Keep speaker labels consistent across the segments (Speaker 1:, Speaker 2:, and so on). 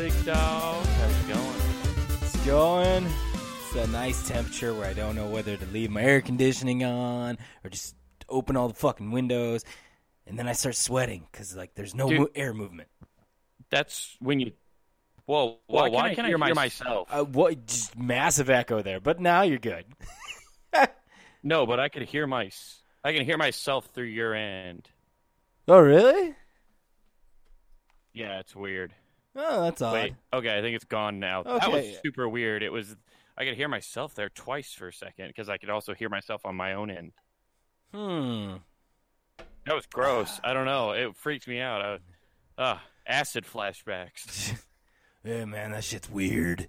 Speaker 1: big dog. How's it going?
Speaker 2: It's going. It's a nice temperature where I don't know whether to leave my air conditioning on or just open all the fucking windows. And then I start sweating because, like, there's no air movement.
Speaker 1: That's when you... Whoa, why can't I hear myself?
Speaker 2: What? Just massive echo there, but now you're good.
Speaker 1: No, but I can hear myself through your end.
Speaker 2: Oh, really?
Speaker 1: Yeah, it's weird.
Speaker 2: Oh, that's odd.
Speaker 1: Wait, okay, I think it's gone now.
Speaker 2: Okay.
Speaker 1: That was super weird. I could hear myself there twice for a second because I could also hear myself on my own end. That was gross. I don't know. It freaked me out. Acid flashbacks.
Speaker 2: Yeah, man, that shit's weird.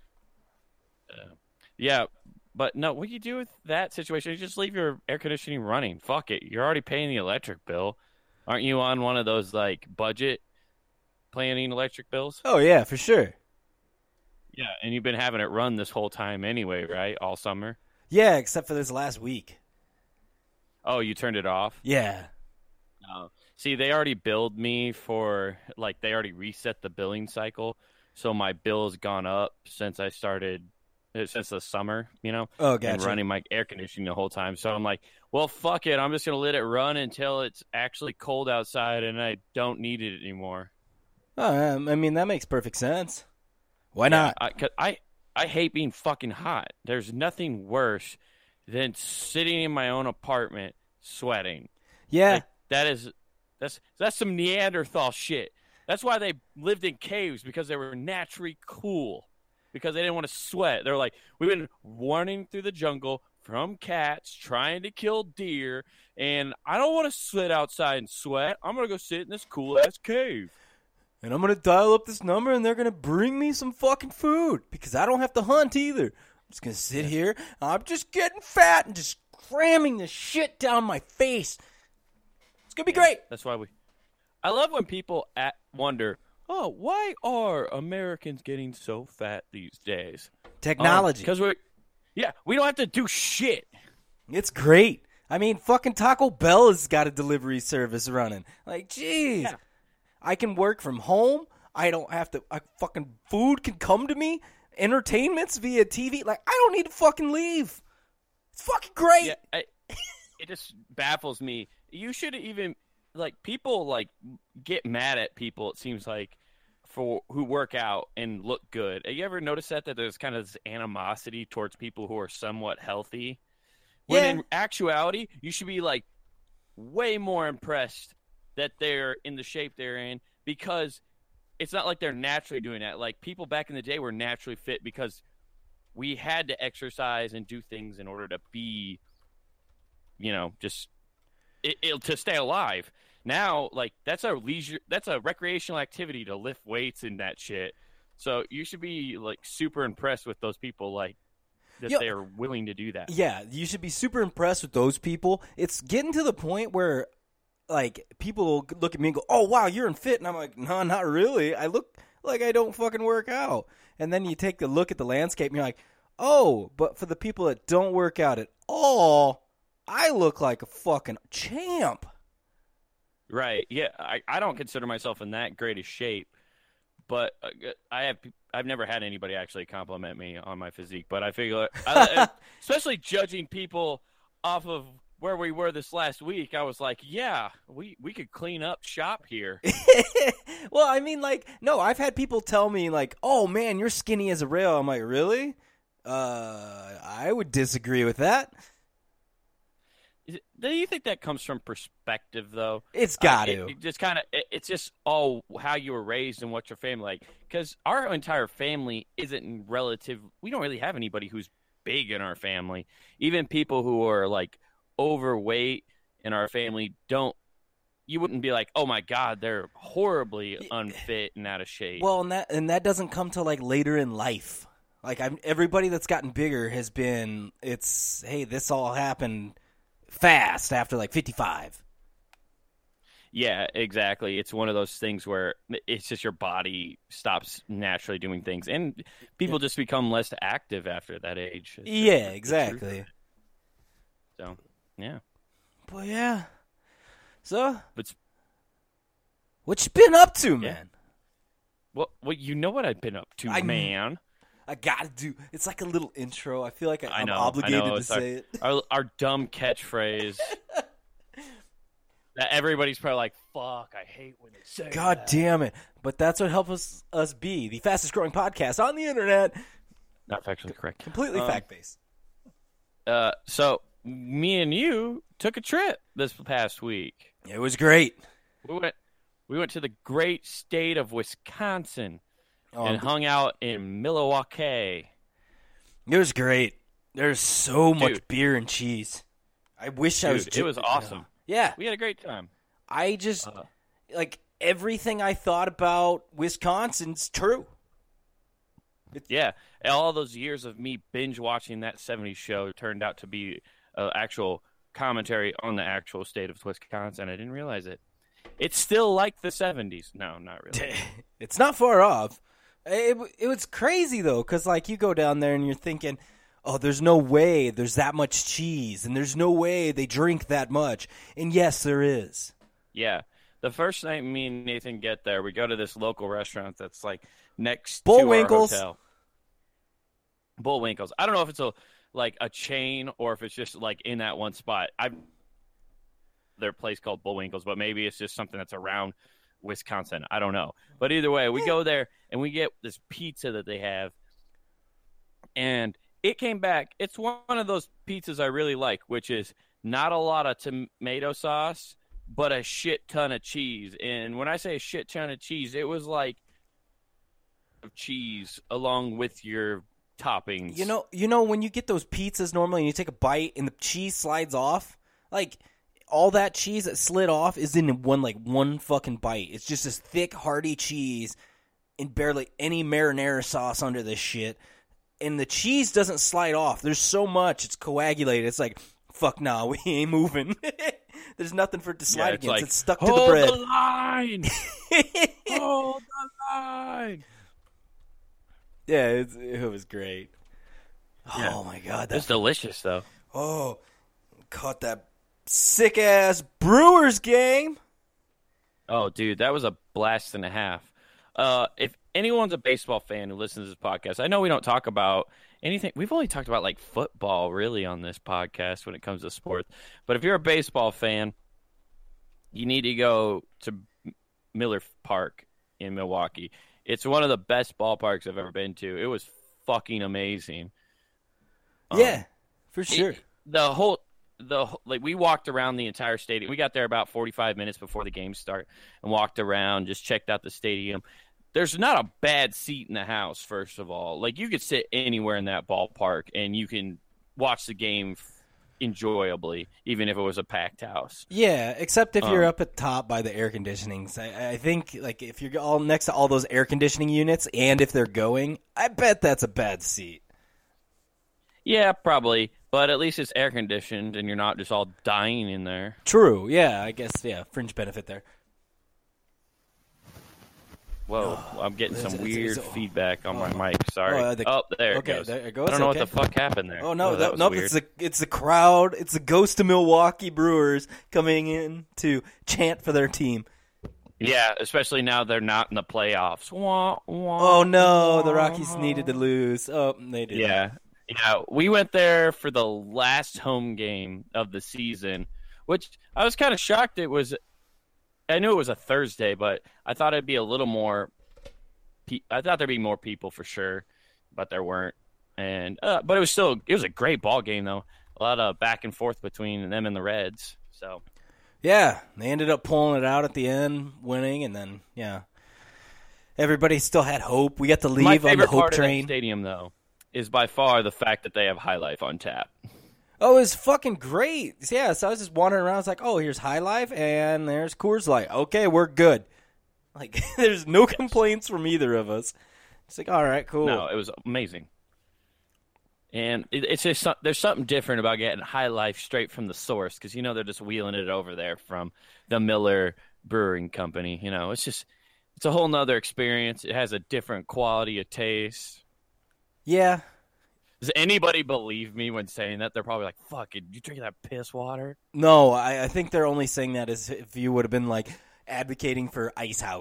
Speaker 1: Yeah, but no, what do you do with that situation? You just leave your air conditioning running. Fuck it. You're already paying the electric bill. Aren't you on one of those, like, budget planning electric bills?
Speaker 2: Oh, yeah, for sure.
Speaker 1: Yeah, and you've been having it run this whole time anyway, right? All summer?
Speaker 2: Yeah, except for this last week.
Speaker 1: Oh, you turned it off?
Speaker 2: Yeah.
Speaker 1: No. See, they already billed me for, like, they already reset the billing cycle, so my bill's gone up since the summer, you know?
Speaker 2: Oh, gotcha.
Speaker 1: And running my air conditioning the whole time. So I'm like, well, fuck it. I'm just going to let it run until it's actually cold outside and I don't need it anymore.
Speaker 2: Oh, I mean, that makes perfect sense. Why not?
Speaker 1: I hate being fucking hot. There's nothing worse than sitting in my own apartment sweating.
Speaker 2: Yeah.
Speaker 1: Like, that's some Neanderthal shit. That's why they lived in caves, because they were naturally cool. Because they didn't want to sweat. They're like, we've been running through the jungle from cats, trying to kill deer, and I don't want to sit outside and sweat. I'm going to go sit in this cool-ass cave.
Speaker 2: And I'm going to dial up this number, and they're going to bring me some fucking food, because I don't have to hunt either. I'm just going to sit here. I'm just getting fat and just cramming the shit down my face. It's going to be great.
Speaker 1: That's why I love when people wonder, oh, why are Americans getting so fat these days?
Speaker 2: Technology.
Speaker 1: Because we don't have to do shit.
Speaker 2: It's great. I mean, fucking Taco Bell has got a delivery service running. Like, jeez. Yeah. I can work from home. I don't have to. Fucking food can come to me. Entertainment's via TV. Like, I don't need to fucking leave. It's fucking great.
Speaker 1: Yeah, it just baffles me. You should even, like, people, like, get mad at people, it seems like, who work out and look good. Have you ever noticed that there's kind of this animosity towards people who are somewhat healthy? When in actuality, you should be, like, way more impressed that they're in the shape they're in, because it's not like they're naturally doing that. Like, people back in the day were naturally fit because we had to exercise and do things in order to be, you know, just to stay alive. Now, like, that's a recreational activity to lift weights and that shit. So you should be, like, super impressed with those people, like, that they're willing to do that.
Speaker 2: Yeah, you should be super impressed with those people. It's getting to the point where, like, people look at me and go, oh, wow, you're fit. And I'm like, no, not really. I look like I don't fucking work out. And then you take a look at the landscape and you're like, oh, but for the people that don't work out at all, I look like a fucking champ.
Speaker 1: Right. Yeah, I don't consider myself in that great a shape, but I've never had anybody actually compliment me on my physique. But I figure, especially judging people off of where we were this last week, I was like, yeah, we could clean up shop here.
Speaker 2: Well, I mean, like, no, I've had people tell me, like, oh, man, you're skinny as a rail. I'm like, really? I would disagree with that.
Speaker 1: Do you think that comes from perspective, though?
Speaker 2: It's got to.
Speaker 1: It's just all how you were raised and what your family like. Because our entire family isn't relative. We don't really have anybody who's big in our family. Even people who are, like, overweight in our family you wouldn't be like, oh my God, they're horribly unfit and out of shape.
Speaker 2: Well, and that doesn't come till, like, later in life. Like, everybody that's gotten bigger has been, hey, this all happened fast after, like, 55.
Speaker 1: Yeah, exactly. It's one of those things where it's just your body stops naturally doing things, and people just become less active after that age.
Speaker 2: Yeah, exactly.
Speaker 1: So, yeah.
Speaker 2: Well, yeah. So,
Speaker 1: but
Speaker 2: what you been up to, man?
Speaker 1: Well, you know what I've been up to, man.
Speaker 2: I gotta do. It's like a little intro. I feel like I'm
Speaker 1: I
Speaker 2: obligated
Speaker 1: know.
Speaker 2: to
Speaker 1: It's
Speaker 2: say it.
Speaker 1: our dumb catchphrase that everybody's probably like, "Fuck, I hate when they say."
Speaker 2: God
Speaker 1: that.
Speaker 2: damn it! But that's what helps us be the fastest growing podcast on the internet.
Speaker 1: Not factually correct.
Speaker 2: Completely fact based.
Speaker 1: So me and you took a trip this past week.
Speaker 2: It was great.
Speaker 1: We went to the great state of Wisconsin
Speaker 2: Oh,
Speaker 1: and hung out in Milwaukee.
Speaker 2: It was great. There's so much
Speaker 1: Dude.
Speaker 2: beer and cheese. I wish I was.
Speaker 1: Dude, it was awesome.
Speaker 2: Yeah,
Speaker 1: We had a great time.
Speaker 2: I just like everything I thought about Wisconsin's true.
Speaker 1: Yeah, all those years of me binge watching that '70s show turned out to be actual commentary on the actual state of Wisconsin. I didn't realize it. It's still like the '70s. No, not really.
Speaker 2: It's not far off. It was crazy though, because like you go down there and you're thinking, oh, there's no way there's that much cheese, and there's no way they drink that much, and yes, there is.
Speaker 1: Yeah, the first night me and Nathan get there, we go to this local restaurant that's like next
Speaker 2: Bullwinkles.
Speaker 1: to our hotel. Bullwinkles. I don't know if it's a chain or if it's just like in that one spot. Their place called Bullwinkles, but maybe it's just something that's around Wisconsin. I don't know. But either way, we go there and we get this pizza that they have. And it came back. It's one of those pizzas I really like, which is not a lot of tomato sauce, but a shit ton of cheese. And when I say a shit ton of cheese, it was like cheese along with your toppings.
Speaker 2: You know when you get those pizzas normally and you take a bite and the cheese slides off, like all that cheese that slid off is in one fucking bite. It's just this thick, hearty cheese and barely any marinara sauce under this shit. And the cheese doesn't slide off. There's so much, it's coagulated. It's like, fuck nah, we ain't moving. There's nothing for it to slide against.
Speaker 1: Like,
Speaker 2: it's stuck to the bread.
Speaker 1: Hold the line! Hold the line!
Speaker 2: Yeah, it was great.
Speaker 1: Yeah.
Speaker 2: Oh my god,
Speaker 1: It's delicious though.
Speaker 2: Oh, caught that sick ass Brewers game.
Speaker 1: Oh, dude, that was a blast and a half. If anyone's a baseball fan who listens to this podcast, I know we don't talk about anything. We've only talked about like football really on this podcast when it comes to sports. But if you're a baseball fan, you need to go to Miller Park in Milwaukee. It's one of the best ballparks I've ever been to. It was fucking amazing.
Speaker 2: Yeah, for sure.
Speaker 1: We walked around the entire stadium. We got there about 45 minutes before the game start and walked around, just checked out the stadium. There's not a bad seat in the house, first of all. Like, you could sit anywhere in that ballpark and you can watch the game enjoyably, even if it was a packed house.
Speaker 2: Yeah, except if you're up at top by the air conditionings. I think like if you're all next to all those air conditioning units and if they're going, I bet that's a bad seat.
Speaker 1: Yeah, probably. But at least it's air conditioned and you're not just all dying in there.
Speaker 2: True. Yeah, I guess, yeah, fringe benefit there.
Speaker 1: Whoa, I'm getting some weird feedback on my mic. Sorry. There it goes.
Speaker 2: There it goes.
Speaker 1: I don't know
Speaker 2: okay.
Speaker 1: what the fuck happened there.
Speaker 2: Oh, no,
Speaker 1: that was
Speaker 2: nope,
Speaker 1: weird.
Speaker 2: it's the crowd. It's the ghost of Milwaukee Brewers coming in to chant for their team.
Speaker 1: Yeah, especially now they're not in the playoffs. Wah, wah,
Speaker 2: Oh, no, the
Speaker 1: wah.
Speaker 2: Rockies needed to lose. Oh, they did.
Speaker 1: Yeah, we went there for the last home game of the season, which I was kind of shocked it was. I knew it was a Thursday, but I thought it'd be a little more. I thought there'd be more people for sure, but there weren't. And but it was a great ball game though. A lot of back and forth between them and the Reds. So
Speaker 2: Yeah, they ended up pulling it out at the end, winning, and then everybody still had hope. We got to leave
Speaker 1: my
Speaker 2: on the
Speaker 1: favorite
Speaker 2: hope
Speaker 1: part
Speaker 2: train.
Speaker 1: of that stadium though is by far the fact that they have High Life on tap.
Speaker 2: Oh, it was fucking great. Yeah, so I was just wandering around. I was like, oh, here's High Life, and there's Coors Light. Okay, we're good. Like, there's no complaints from either of us. It's like, all right, cool.
Speaker 1: No, it was amazing. And it's just there's something different about getting High Life straight from the source because, they're just wheeling it over there from the Miller Brewing Company. It's a whole nother experience. It has a different quality of taste.
Speaker 2: Yeah.
Speaker 1: Does anybody believe me when saying that? They're probably like, fuck it, you drink that piss water?
Speaker 2: No, I think they're only saying that as if you would have been, like, advocating for Ice House.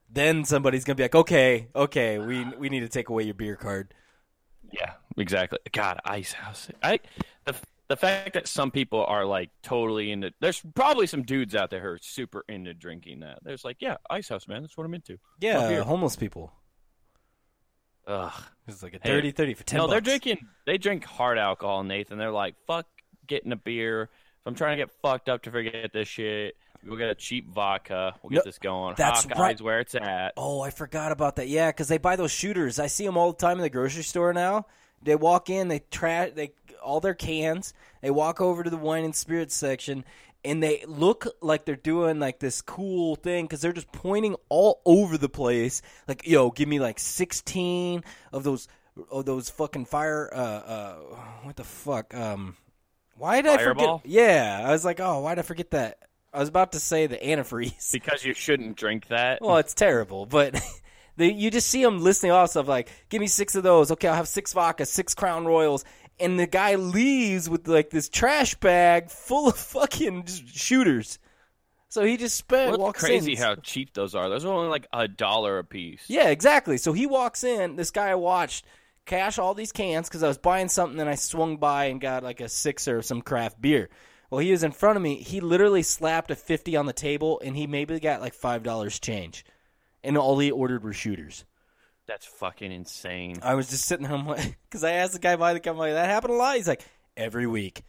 Speaker 2: then somebody's gonna be like, okay, we need to take away your beer card.
Speaker 1: Yeah, exactly. God, Ice House. The fact that some people are like totally into. There's probably some dudes out there who are super into drinking that. There's like, yeah, Ice House, man. That's what I'm into.
Speaker 2: Yeah, homeless people.
Speaker 1: Ugh,
Speaker 2: it's like a dirty 30 for $10.
Speaker 1: No, they drink hard alcohol, Nathan. They're like, fuck getting a beer. If I'm trying to get fucked up to forget this shit, we'll get a cheap vodka. We'll get this going.
Speaker 2: That's
Speaker 1: Hawkeye's
Speaker 2: right.
Speaker 1: Where it's at.
Speaker 2: Oh, I forgot about that. Yeah, because they buy those shooters. I see them all the time in the grocery store now. They walk in, they all their cans. They walk over to the wine and spirits section, and they look like they're doing like this cool thing because they're just pointing all over the place. Like, yo, give me like 16 of those fucking fire. What the fuck? Why did
Speaker 1: Fireball?
Speaker 2: I forget? Yeah, I was like, oh, why did I forget that? I was about to say the antifreeze.
Speaker 1: Because you shouldn't drink that.
Speaker 2: Well, it's terrible, but you just see them listing off stuff like, give me 6 of those. Okay, I'll have 6 vodka, 6 Crown Royals. And the guy leaves with like this trash bag full of fucking just shooters. So he just spent.
Speaker 1: Well, it's crazy how cheap those are. Those are only like $1 a piece.
Speaker 2: Yeah, exactly. So he walks in. This guy I watched cash all these cans because I was buying something and I swung by and got like a 6er of some craft beer. Well, he was in front of me. He literally slapped a 50 on the table and he maybe got like $5 change. And all he ordered were shooters.
Speaker 1: That's fucking insane.
Speaker 2: I was just sitting there, I'm like, because I asked the guy behind the counter, like, that happened a lot? He's like, every week.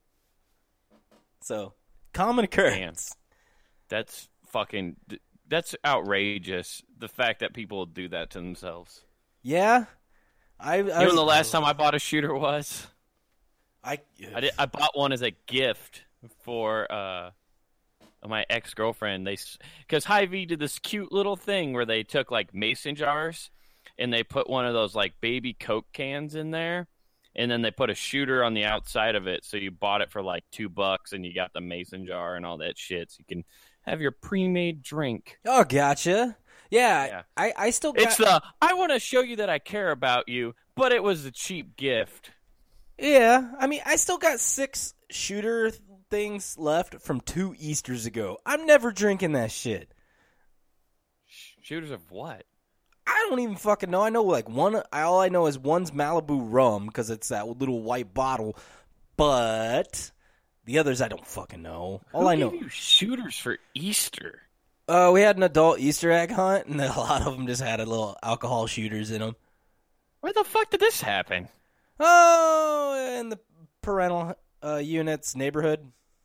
Speaker 2: So, common occurrence.
Speaker 1: Man, that's outrageous. The fact that people do that to themselves.
Speaker 2: Yeah.
Speaker 1: You know the last time I bought a shooter was?
Speaker 2: I
Speaker 1: bought one as a gift for my ex-girlfriend. Because Hy-Vee did this cute little thing where they took like mason jars and they put one of those like baby Coke cans in there, and then they put a shooter on the outside of it. So you bought it for like $2 and you got the mason jar and all that shit. So you can have your pre-made drink.
Speaker 2: Oh, gotcha. Yeah. I still got...
Speaker 1: It's I want to show you that I care about you, but it was a cheap gift.
Speaker 2: Yeah. I mean, I still got 6 shooter things left from 2 Easters ago. I'm never drinking that shit.
Speaker 1: Shooters of what?
Speaker 2: I don't even fucking know. I know like one. All I know is one's Malibu rum because it's that little white bottle. But the others I don't fucking know. All I know.
Speaker 1: Who gave you shooters for Easter?
Speaker 2: We had an adult Easter egg hunt, and a lot of them just had a little alcohol shooters in them.
Speaker 1: Where the fuck did this happen?
Speaker 2: Oh, in the parental units neighborhood.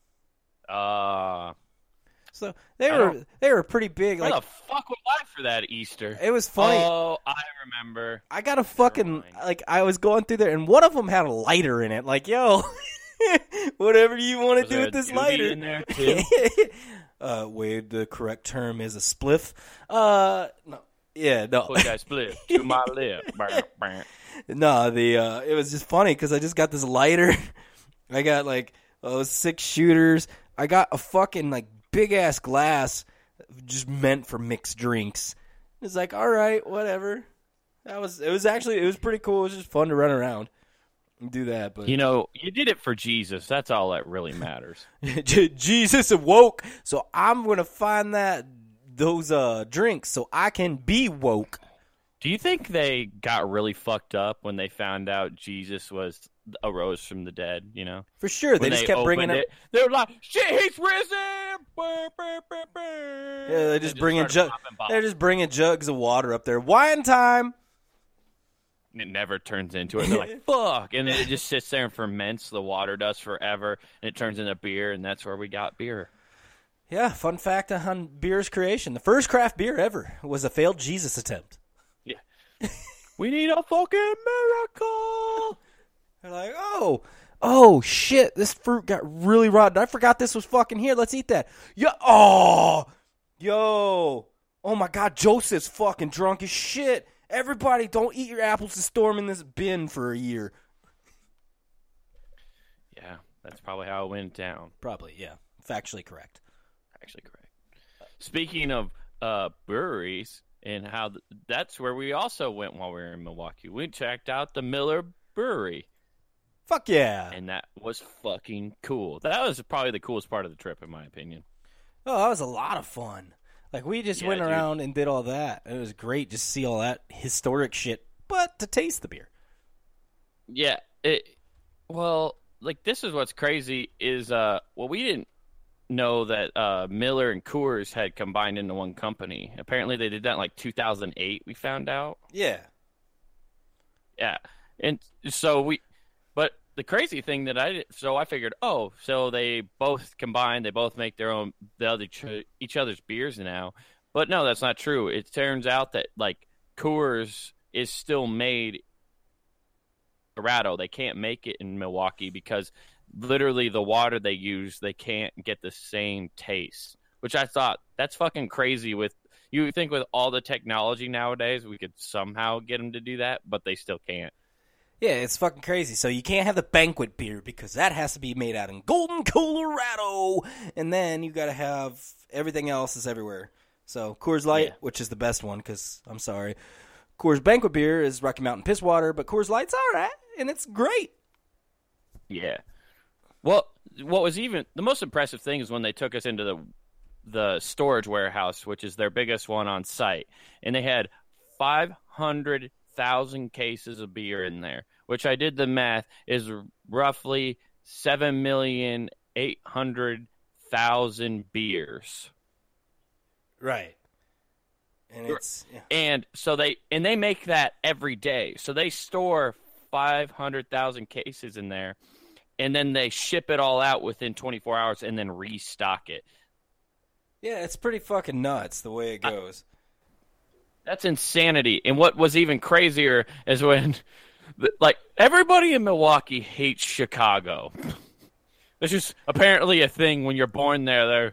Speaker 2: So they were pretty big.
Speaker 1: Where
Speaker 2: like,
Speaker 1: the fuck was I for that Easter?
Speaker 2: It was funny.
Speaker 1: Oh, I remember.
Speaker 2: I got a fucking like I was going through there, and one of them had a lighter in it. Like, yo, whatever you want to do with this lighter.
Speaker 1: In there too?
Speaker 2: Wade, the correct term is a spliff. No, yeah, no.
Speaker 1: Put that spliff to my lip.
Speaker 2: No, it was just funny because I just got this lighter. I got like 6 shooters. I got a fucking like big ass glass just meant for mixed drinks. It's like, all right, whatever. It was pretty cool. It was just fun to run around and do that. But
Speaker 1: you know, you did it for Jesus. That's all that really matters.
Speaker 2: Jesus awoke, so I'm gonna find those drinks so I can be woke.
Speaker 1: Do you think they got really fucked up when they found out Jesus arose from the dead? You know,
Speaker 2: for sure. They just kept bringing it.
Speaker 1: They were like, "Shit, he's risen!"
Speaker 2: Yeah, they're just bringing jugs of water up there. Wine time.
Speaker 1: It never turns into it. They're like, "Fuck!" And then it just sits there and ferments. The water does forever, and it turns into beer, and that's where we got beer.
Speaker 2: Yeah, fun fact on beer's creation: the first craft beer ever was a failed Jesus attempt.
Speaker 1: Yeah, we need a fucking miracle.
Speaker 2: They're like, oh shit, this fruit got really rotten. I forgot this was fucking here. Let's eat that. Oh my God, Joseph's fucking drunk as shit. Everybody, don't eat your apples and store them in this bin for a year.
Speaker 1: Yeah, that's probably how it went down.
Speaker 2: Probably, yeah. Factually correct.
Speaker 1: Speaking of breweries and how that's where we also went while we were in Milwaukee. We checked out the Miller Brewery.
Speaker 2: Fuck yeah.
Speaker 1: And that was fucking cool. That was probably the coolest part of the trip, in my opinion.
Speaker 2: Oh, that was a lot of fun. Like, we just
Speaker 1: Yeah,
Speaker 2: went
Speaker 1: dude.
Speaker 2: around and did all that. It was great just to see all that historic shit, but to taste the beer.
Speaker 1: Yeah. Well, like, this is what's crazy is, we didn't know that Miller and Coors had combined into one company. Apparently they did that in, like, 2008, we found out.
Speaker 2: Yeah.
Speaker 1: Yeah. And so but the crazy thing that I figured, so they both combined, they both make each other's beers now. But no, that's not true. It turns out that, like, Coors is still made in Colorado. They can't make it in Milwaukee because literally the water they use, they can't get the same taste, which I thought that's fucking crazy. You think with all the technology nowadays, we could somehow get them to do that, but they still can't.
Speaker 2: Yeah, it's fucking crazy. So you can't have the banquet beer because that has to be made out in Golden, Colorado. And then you got to have everything else is everywhere. So Coors Light, which is the best one because, I'm sorry, Coors Banquet beer is Rocky Mountain piss water, but Coors Light's all right, and it's great.
Speaker 1: Yeah. Well, what was even the most impressive thing is when they took us into the storage warehouse, which is their biggest one on site, and they had 500,000 cases of beer in there, which I did the math is roughly 7,800,000 beers.
Speaker 2: Right. And
Speaker 1: And so they make that every day. So they store 500,000 cases in there, and then they ship it all out within 24 hours and then restock it.
Speaker 2: Yeah, it's pretty fucking nuts the way it goes.
Speaker 1: That's insanity. And what was even crazier is when, like, everybody in Milwaukee hates Chicago. It's just apparently a thing when you're born there.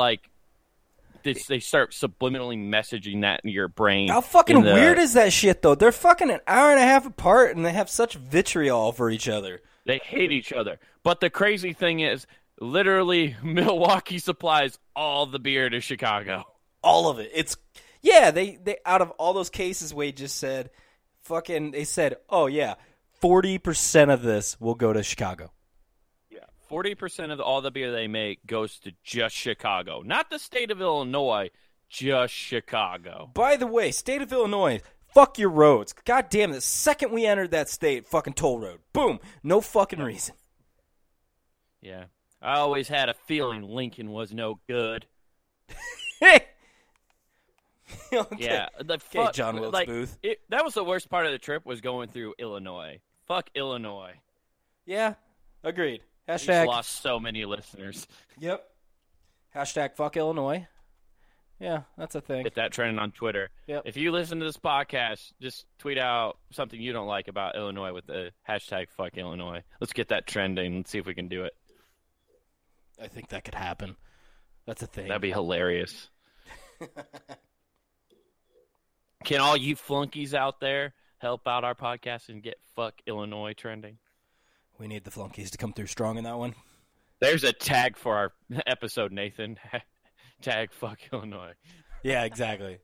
Speaker 1: They start subliminally messaging that in your brain.
Speaker 2: How fucking weird is that shit, though? They're fucking an hour and a half apart, and they have such vitriol for each other.
Speaker 1: They hate each other. But the crazy thing is, literally, Milwaukee supplies all the beer to Chicago.
Speaker 2: All of it. They out of all those cases Wade just said, they said, oh yeah, 40% of this will go to Chicago.
Speaker 1: Yeah, 40% of all the beer they make goes to just Chicago. Not the state of Illinois, just Chicago.
Speaker 2: By the way, state of Illinois, fuck your roads. God damn it, the second we entered that state, fucking toll road. Boom. No fucking reason.
Speaker 1: Yeah. I always had a feeling Lincoln was no good.
Speaker 2: Okay.
Speaker 1: Yeah.
Speaker 2: John Wilkes Booth.
Speaker 1: That was the worst part of the trip was going through Illinois. Fuck Illinois.
Speaker 2: Yeah, agreed.
Speaker 1: We
Speaker 2: Hashtag.
Speaker 1: lost so many listeners.
Speaker 2: Yep. Hashtag fuck Illinois. Yeah, that's a thing.
Speaker 1: Get that trending on Twitter.
Speaker 2: Yep.
Speaker 1: If you listen to this podcast, just tweet out something you don't like about Illinois with the hashtag fuck Illinois. Let's get that trending and see if we can do it.
Speaker 2: I think that could happen. That's a thing.
Speaker 1: That'd be hilarious. Can all you flunkies out there help out our podcast and get fuck Illinois trending?
Speaker 2: We need the flunkies to come through strong in that one.
Speaker 1: There's a tag for our episode, Nathan. Tag fuck Illinois.
Speaker 2: Yeah, exactly.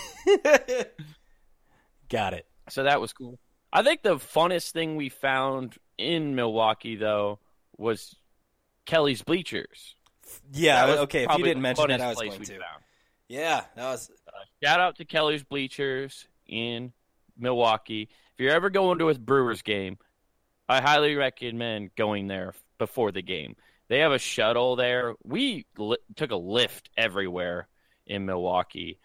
Speaker 2: Got it.
Speaker 1: So that was cool. I think the funnest thing we found in Milwaukee, though, was Kelly's Bleachers.
Speaker 2: Yeah, okay, if you didn't mention that, I was
Speaker 1: place
Speaker 2: going
Speaker 1: we
Speaker 2: to.
Speaker 1: found.
Speaker 2: Yeah, that was...
Speaker 1: Shout out to Kelly's Bleachers in Milwaukee. If you're ever going to a Brewers game, I highly recommend going there before the game. They have a shuttle there. We took a lift everywhere in Milwaukee.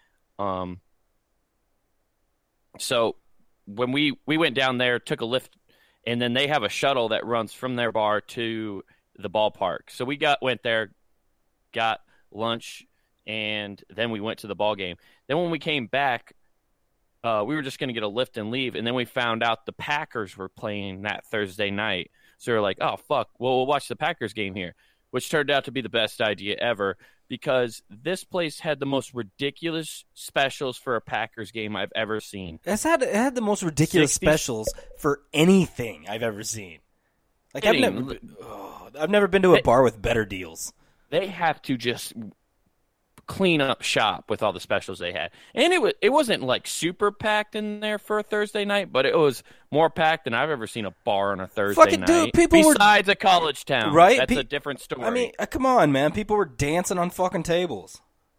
Speaker 1: So when we went down there, took a lift, and then they have a shuttle that runs from their bar to the ballpark. So we went there, got lunch, and then we went to the ball game. Then when we came back, we were just going to get a lift and leave, and then we found out the Packers were playing that Thursday night. So we were like, oh, fuck, well, we'll watch the Packers game here, which turned out to be the best idea ever because this place had the most ridiculous specials for a Packers game I've ever seen.
Speaker 2: It had the most ridiculous specials for anything I've ever seen. Like I've never been to a bar with better deals.
Speaker 1: They have to just clean up shop with all the specials they had. And it wasn't like super packed in there for a Thursday night, but it was more packed than I've ever seen a bar on a Thursday night.
Speaker 2: Dude,
Speaker 1: besides a college town.
Speaker 2: Right?
Speaker 1: That's a different story.
Speaker 2: I mean, come on, man. People were dancing on fucking tables.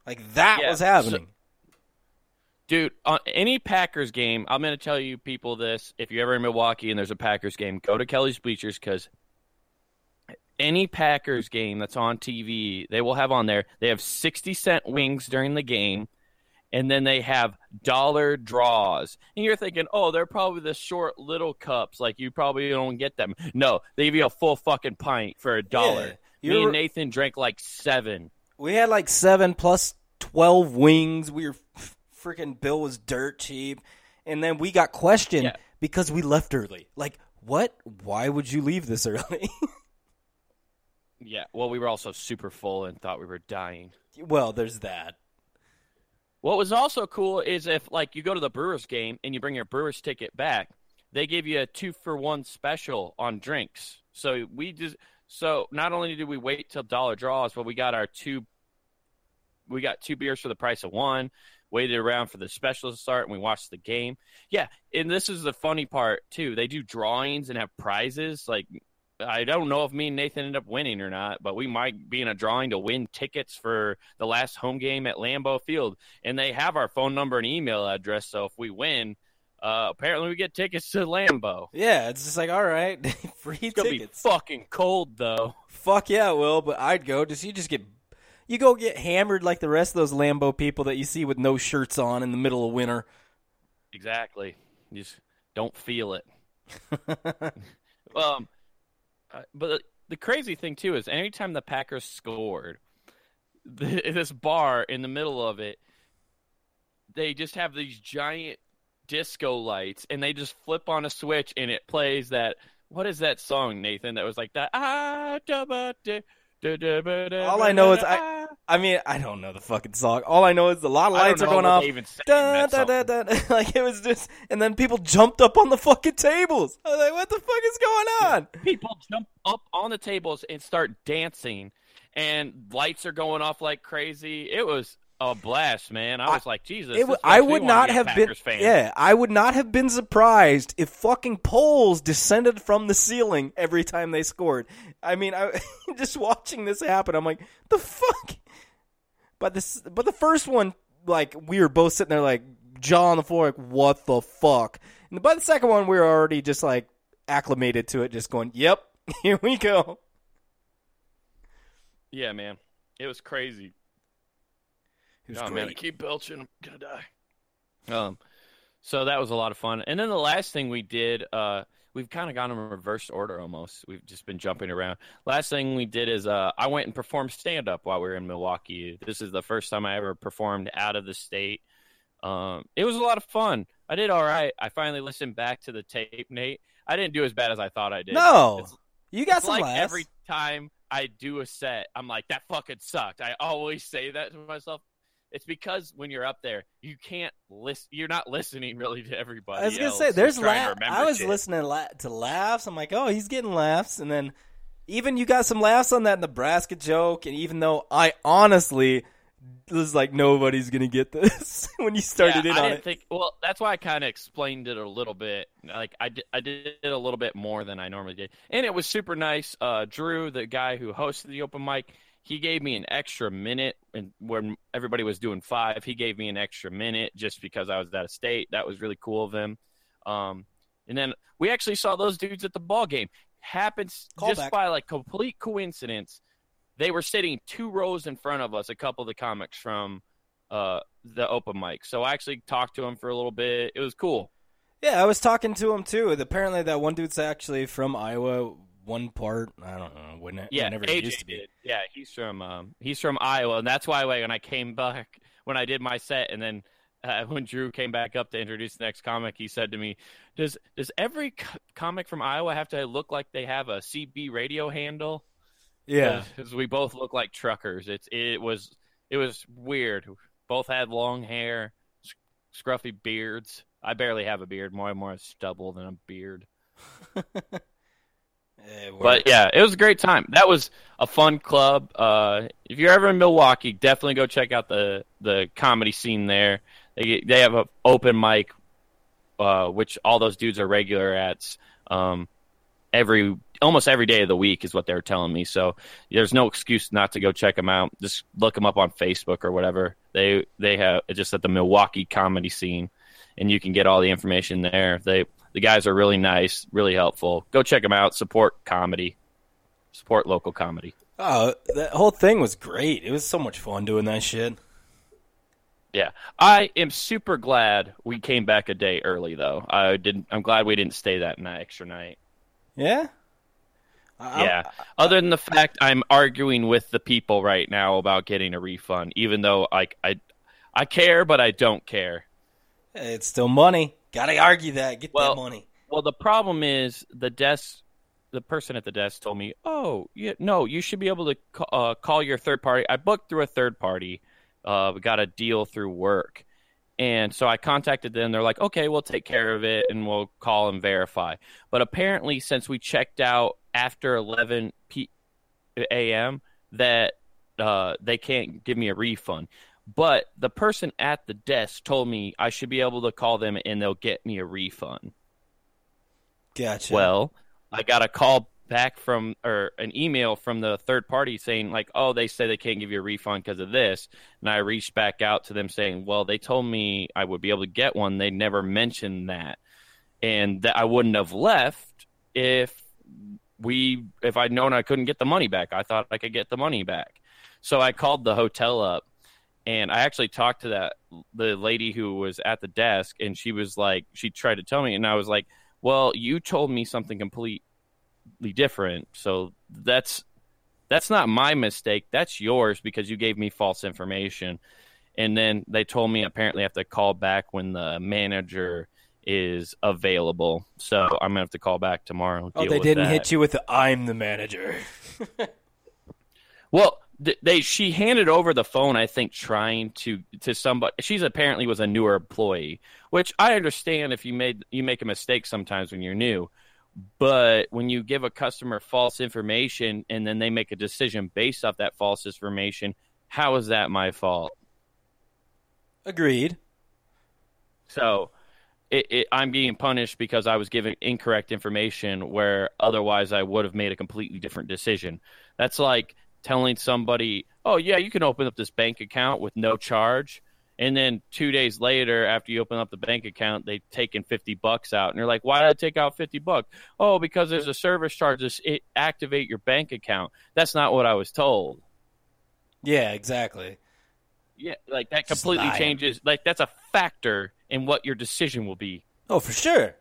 Speaker 2: Like, that was happening.
Speaker 1: Dude, on any Packers game, I'm going to tell you people this. If you're ever in Milwaukee and there's a Packers game, go to Kelly's Bleachers, because any Packers game that's on TV, they will have on there, they have 60-cent wings during the game, and then they have dollar draws. And you're thinking, oh, they're probably the short little cups. Like, you probably don't get them. No, they give you a full fucking pint for $1.
Speaker 2: Yeah,
Speaker 1: Me and Nathan drank like 7.
Speaker 2: We had like 7 plus 12 wings. We were freaking Bill was dirt cheap. And then we got questioned because we left early. Like, what? Why would you leave this early?
Speaker 1: Yeah, well, we were also super full and thought we were dying.
Speaker 2: Well, there's that.
Speaker 1: What was also cool is if, like, you go to the Brewers game and you bring your Brewers ticket back, they give you a 2-for-1 special on drinks. So not only did we wait till dollar draws, but we got 2 beers for the price of 1, waited around for the special to start, and we watched the game. Yeah, and this is the funny part, too. They do drawings and have prizes. Like, I don't know if me and Nathan end up winning or not, but we might be in a drawing to win tickets for the last home game at Lambeau Field. And they have our phone number and email address, so if we win, apparently we get tickets to Lambeau.
Speaker 2: Yeah, it's just like, all right, free
Speaker 1: it's
Speaker 2: tickets.
Speaker 1: Gonna be fucking cold, though.
Speaker 2: Fuck yeah, it will, but I'd go. You go get hammered like the rest of those Lambeau people that you see with no shirts on in the middle of winter.
Speaker 1: Exactly. You just don't feel it. But the crazy thing, too, is anytime the Packers scored, this bar in the middle of it, they just have these giant disco lights, and they just flip on a switch, and it plays that. What is that song, Nathan, that was like that?
Speaker 2: All I know is I don't know the fucking song. All I know is a lot of lights are going off. Like, it was just, and then people jumped up on the fucking tables. I was like, what the fuck is going on?
Speaker 1: People jump up on the tables and start dancing, and lights are going off like crazy. It was a blast, man. I was like, Jesus.
Speaker 2: I would not have been. Yeah, I would not have been surprised if fucking poles descended from the ceiling every time they scored. I mean, just watching this happen, I'm like, the fuck. But the first one, like, we were both sitting there like jaw on the floor, like, what the fuck. And by the second one, we were already just like acclimated to it, just going, yep, here we go.
Speaker 1: Yeah, man, it was crazy. Man, I keep belching. I'm going to die. So that was a lot of fun. And then the last thing we did, we've kind of gone in reverse order almost. We've just been jumping around. Last thing we did is I went and performed stand-up while we were in Milwaukee. This is the first time I ever performed out of the state. It was a lot of fun. I did all right. I finally listened back to the tape, Nate. I didn't do as bad as I thought I did.
Speaker 2: No. You got some
Speaker 1: like
Speaker 2: laughs.
Speaker 1: Every time I do a set, I'm like, that fucking sucked. I always say that to myself. It's because when you're up there, you can't listen. You're not listening really to everybody.
Speaker 2: I was gonna say, there's laughs. I was listening to laughs. I'm like, oh, he's getting laughs, and then even you got some laughs on that Nebraska joke. And even though I honestly was like, nobody's gonna get this when you started on it.
Speaker 1: Well, that's why I kind of explained it a little bit. Like I did it a little bit more than I normally did, and it was super nice. Drew, the guy who hosted the open mic, he gave me an extra minute, and when everybody was doing 5, he gave me an extra minute just because I was out of state. That was really cool of him. And then we actually saw those dudes at the ball game. Happens just by like complete coincidence. They were sitting 2 rows in front of us, a couple of the comics from the open mic. So I actually talked to him for a little bit. It was cool.
Speaker 2: Yeah, I was talking to him too. Apparently that one dude's actually from Iowa. One part, I don't know, whenever it used to be.
Speaker 1: Yeah, he's from Iowa, and that's why when I came back, when I did my set, and then when Drew came back up to introduce the next comic, he said to me, "Does every comic from Iowa have to look like they have a CB radio handle?"
Speaker 2: Yeah,
Speaker 1: because we both look like truckers. It was weird. Both had long hair, scruffy beards. I barely have a beard, more a stubble than a beard. But yeah, it was a great time. That was a fun club. If you're ever in Milwaukee, definitely go check out the comedy scene there. They have an open mic, which all those dudes are regular at. And almost every day of the week is what they're telling me. So there's no excuse not to go check them out. Just look them up on Facebook or whatever. They have just at the Milwaukee comedy scene, and you can get all the information there. The guys are really nice, really helpful. Go check them out. Support comedy. Support local comedy.
Speaker 2: Oh, that whole thing was great. It was so much fun doing that shit.
Speaker 1: Yeah, I am super glad we came back a day early, though. I'm glad we didn't stay that extra night.
Speaker 2: Yeah?
Speaker 1: Yeah. Other than the fact I'm arguing with the people right now about getting a refund, even though I care, but I don't care.
Speaker 2: It's still money. Gotta argue that. Get that money.
Speaker 1: Well, the problem is the person at the desk told me, "Oh, yeah, no, you should be able to call your third party." I booked through a third party. We got a deal through work. And so I contacted them. They're like, okay, we'll take care of it, and we'll call and verify. But apparently, since we checked out after 11 a.m., that they can't give me a refund. But the person at the desk told me I should be able to call them, and they'll get me a refund.
Speaker 2: Gotcha.
Speaker 1: Well, I got a call back or an email from the third party saying like, oh, they said they can't give you a refund because of this. And I reached back out to them saying, well, they told me I would be able to get one. They never mentioned that. And that I wouldn't have left if I'd known I couldn't get the money back. I thought I could get the money back. So I called the hotel up, and I actually talked to the lady who was at the desk, and she was like, she tried to tell me, and I was like, well, you told me something completely different. So that's not my mistake. That's yours because you gave me false information. And then they told me apparently I have to call back when the manager is available. So I'm going to have to call back tomorrow.
Speaker 2: Oh, they didn't hit you with the "I'm the manager."
Speaker 1: Well, she handed over the phone, I think, trying to somebody. She's apparently was a newer employee, which I understand if you make a mistake sometimes when you're new. But when you give a customer false information and then they make a decision based off that false information, how is that my fault?
Speaker 2: Agreed.
Speaker 1: So I'm being punished because I was given incorrect information where otherwise I would have made a completely different decision. That's like telling somebody, oh, yeah, you can open up this bank account with no charge. And then 2 days later, after you open up the bank account, they've taken $50 out. And you're like, why did I take out $50? Oh, because there's a service charge to activate your bank account. That's not what I was told.
Speaker 2: Yeah, exactly.
Speaker 1: Yeah, like that completely changes. Like that's a factor in what your decision will be.
Speaker 2: Oh, for sure.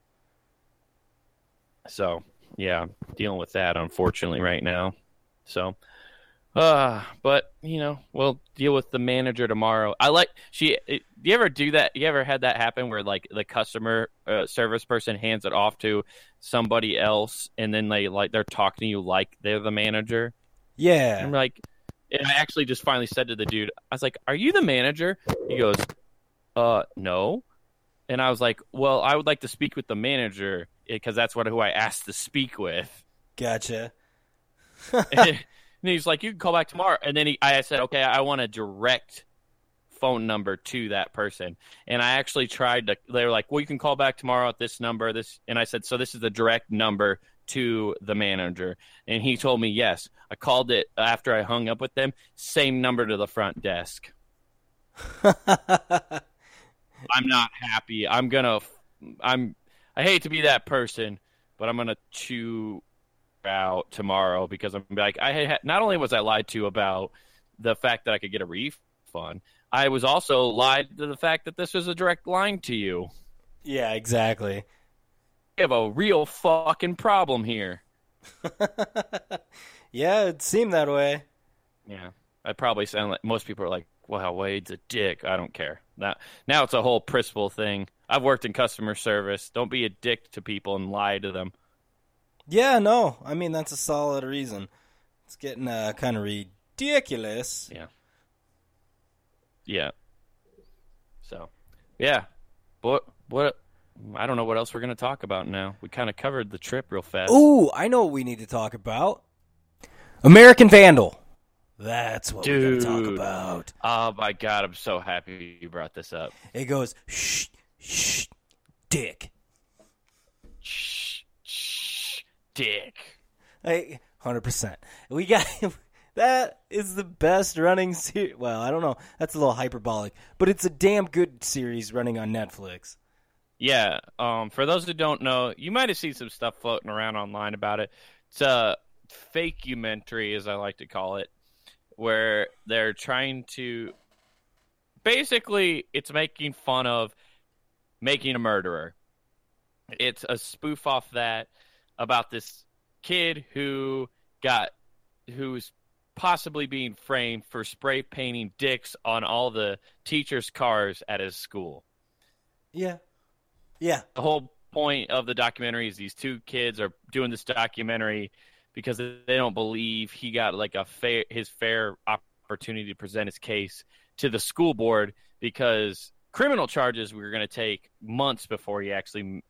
Speaker 1: So, yeah, dealing with that, unfortunately, right now. So, but we'll deal with the manager tomorrow. Do you ever do that? You ever had that happen where like the customer service person hands it off to somebody else, and then they're talking to you like they're the manager?
Speaker 2: Yeah.
Speaker 1: And I'm like, and I actually just finally said to the dude, I was like, "Are you the manager?" He goes, "No." And I was like, "Well, I would like to speak with the manager because that's who I asked to speak with."
Speaker 2: Gotcha.
Speaker 1: And he's like, "You can call back tomorrow." And then I said, "Okay, I want a direct phone number to that person." And I actually tried to. They were like, "Well, you can call back tomorrow at this number." And I said, "So this is the direct number to the manager." And he told me yes. I called it after I hung up with them. Same number to the front desk. I'm not happy. I hate to be that person, but I'm gonna chew out tomorrow because I'm like, not only was I lied to about the fact that I could get a refund, I was also lied to the fact that this was a direct line to you.
Speaker 2: Yeah, exactly.
Speaker 1: We have a real fucking problem here.
Speaker 2: Yeah, it seemed that way.
Speaker 1: Yeah, I probably sound like most people are like, "Wow, Wade's a dick." I don't care. Now it's a whole principle thing. I've worked in customer service. Don't be a dick to people and lie to them.
Speaker 2: Yeah, no. I mean, that's a solid reason. It's getting kind of ridiculous.
Speaker 1: Yeah. Yeah. So, yeah. What? I don't know what else we're going to talk about now. We kind of covered the trip real fast.
Speaker 2: Ooh, I know what we need to talk about. American Vandal. That's what we're going to talk about.
Speaker 1: Oh, my God. I'm so happy you brought this up.
Speaker 2: It goes, shh, shh, dick.
Speaker 1: Shh, shh, dick.
Speaker 2: 100%. We got that is the best running series. Well, I don't know. That's a little hyperbolic, but it's a damn good series running on Netflix.
Speaker 1: Yeah. For those who don't know, you might have seen some stuff floating around online about it. It's a fake-umentary, as I like to call it, where they're trying to. Basically, it's making fun of making a murderer. It's a spoof off that about this kid who's possibly being framed for spray painting dicks on all the teachers' cars at his school.
Speaker 2: Yeah.
Speaker 1: The whole point of the documentary is these two kids are doing this documentary because they don't believe he got like his fair opportunity to present his case to the school board, because criminal charges were going to take months before he actually,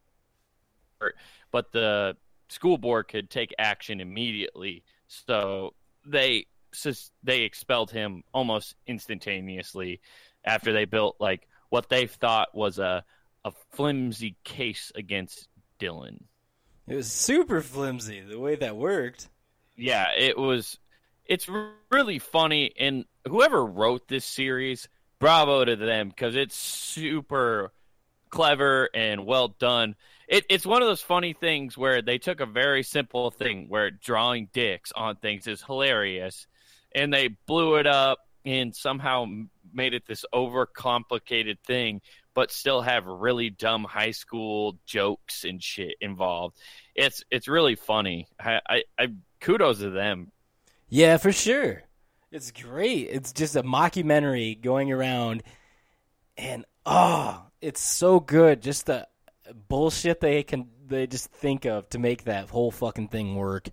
Speaker 1: but the school board could take action immediately. So they expelled him almost instantaneously after they built like what they thought was a flimsy case against Dylan.
Speaker 2: It was super flimsy the way that worked.
Speaker 1: Yeah, it's really funny, and whoever wrote this series, bravo to them, because it's super clever and well done. It's one of those funny things where they took a very simple thing where drawing dicks on things is hilarious, and they blew it up and somehow made it this overcomplicated thing, but still have really dumb high school jokes and shit involved. It's really funny. I kudos to them.
Speaker 2: Yeah, for sure. It's great. It's just a mockumentary going around, and it's so good. Just the bullshit they just think of to make that whole fucking thing work.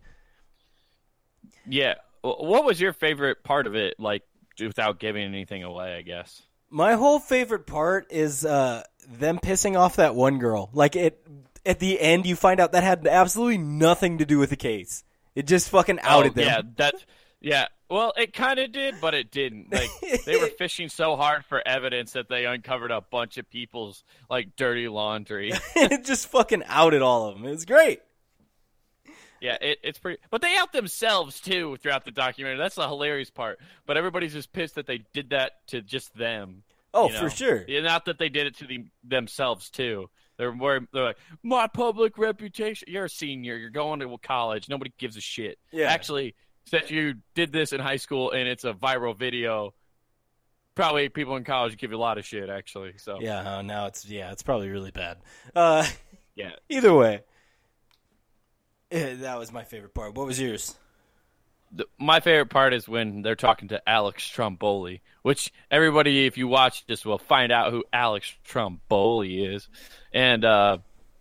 Speaker 1: Yeah. What was your favorite part of it, like, without giving anything away, I guess?
Speaker 2: My whole favorite part is them pissing off that one girl. Like, at the end, you find out that had absolutely nothing to do with the case. It just fucking outed them.
Speaker 1: Yeah. Well, it kind of did, but it didn't. Like, they were fishing so hard for evidence that they uncovered a bunch of people's, like, dirty laundry.
Speaker 2: It just fucking outed all of them. It was great.
Speaker 1: Yeah, it's pretty. But they out themselves, too, throughout the documentary. That's the hilarious part. But everybody's just pissed that they did that to just them.
Speaker 2: Oh, for sure.
Speaker 1: Yeah, not that they did it to themselves, too. They're like, my public reputation. You're a senior. You're going to college. Nobody gives a shit.
Speaker 2: Yeah.
Speaker 1: Actually, since you did this in high school and it's a viral video, probably people in college give you a lot of shit, actually. So
Speaker 2: yeah, now it's probably really bad.
Speaker 1: Yeah.
Speaker 2: Either way, that was my favorite part. What was yours?
Speaker 1: My favorite part is when they're talking to Alex Stromboli, which everybody, if you watch this, will find out who Alex Stromboli is. And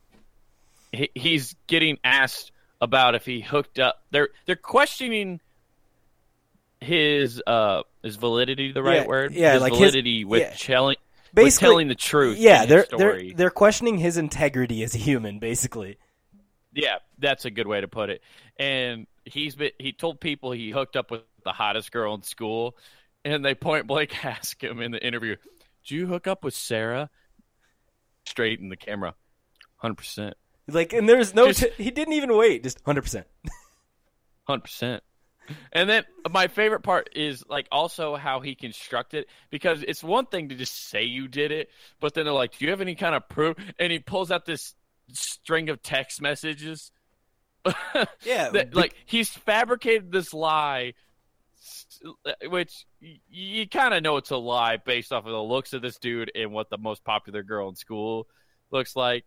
Speaker 1: he's getting asked about if he hooked up. They're questioning his validity, the right word?
Speaker 2: Yeah,
Speaker 1: his
Speaker 2: like
Speaker 1: validity with telling the truth.
Speaker 2: Yeah,
Speaker 1: in his story.
Speaker 2: they're questioning his integrity as a human, basically.
Speaker 1: Yeah, that's a good way to put it. And he told people he hooked up with the hottest girl in school, and they point blank ask him in the interview, "Do you hook up with Sarah?" Straight in the camera, 100%.
Speaker 2: Like, and there's no, he didn't even wait, just 100%.
Speaker 1: 100%. And then my favorite part is like also how he constructed, because it's one thing to just say you did it, but then they're like, "Do you have any kind of proof?" And he pulls out this string of text messages.
Speaker 2: Yeah,
Speaker 1: like he's fabricated this lie, which you kind of know it's a lie based off of the looks of this dude and what the most popular girl in school looks like.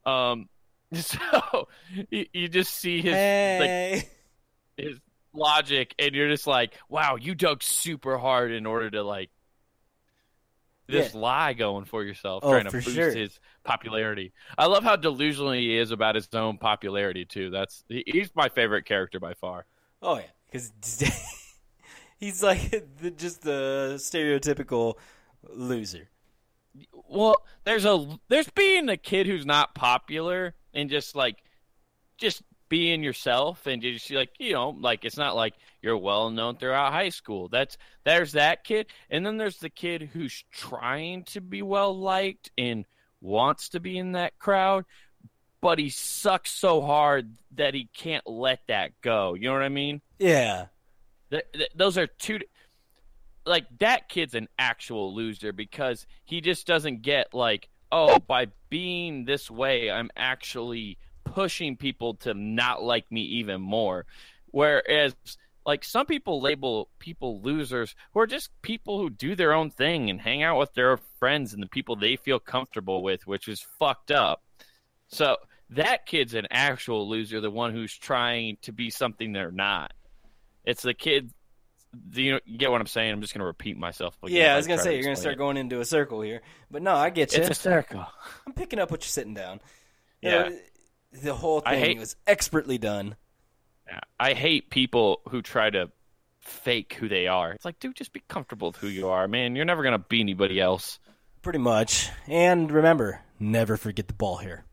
Speaker 1: So you just see his his logic, and you're just like, wow, you dug super hard in order to like this lie going for yourself, trying to boost his popularity. I love how delusional he is about his own popularity too. He's my favorite character by far.
Speaker 2: Oh yeah, because he's like just the stereotypical loser.
Speaker 1: Well, there's being a kid who's not popular and just being yourself, and just like, like it's not like you're well known throughout high school. There's that kid, and then there's the kid who's trying to be well liked and wants to be in that crowd, but he sucks so hard that he can't let that go. You know what I mean?
Speaker 2: Yeah.
Speaker 1: Those are two. Like, that kid's an actual loser because he just doesn't get, like, oh, by being this way, I'm actually pushing people to not like me even more. Whereas, like, some people label people losers who are just people who do their own thing and hang out with their friends and the people they feel comfortable with, which is fucked up. So that kid's an actual loser, the one who's trying to be something they're not. It's the kid. You get what I'm saying? I'm just going to repeat myself again.
Speaker 2: Yeah, I was going to say, you're going to start going into a circle here. But no, I get you.
Speaker 1: It's a circle.
Speaker 2: I'm picking up what you're sitting down.
Speaker 1: Yeah.
Speaker 2: The whole thing was expertly done.
Speaker 1: Yeah, I hate people who try to fake who they are. It's like, dude, just be comfortable with who you are, man. You're never going to be anybody else.
Speaker 2: Pretty much. And remember, never forget the ball hair.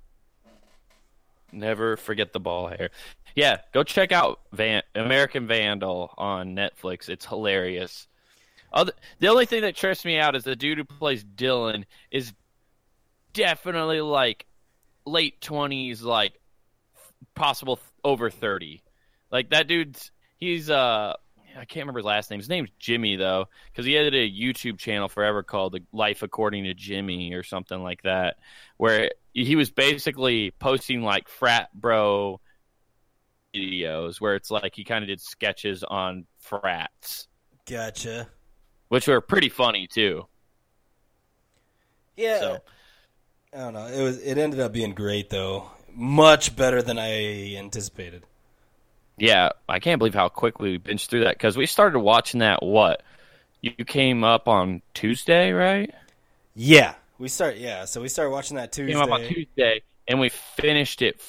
Speaker 1: Never forget the ball hair. Yeah, go check out American Vandal on Netflix. It's hilarious. The only thing that trips me out is the dude who plays Dylan is definitely like late 20s, like possible over 30. Like that he's I can't remember his last name. His name's Jimmy though, because he had a YouTube channel forever called Life According to Jimmy or something like that, where he was basically posting like frat bro videos where it's like he kind of did sketches on frats.
Speaker 2: Gotcha.
Speaker 1: Which were pretty funny too.
Speaker 2: Yeah. So, I don't know. It ended up being great though. Much better than I anticipated.
Speaker 1: Yeah, I can't believe how quickly we binged through that because we started watching that. You came up on Tuesday, right?
Speaker 2: Yeah, So we started watching that Tuesday.
Speaker 1: Came up on Tuesday, and we finished it.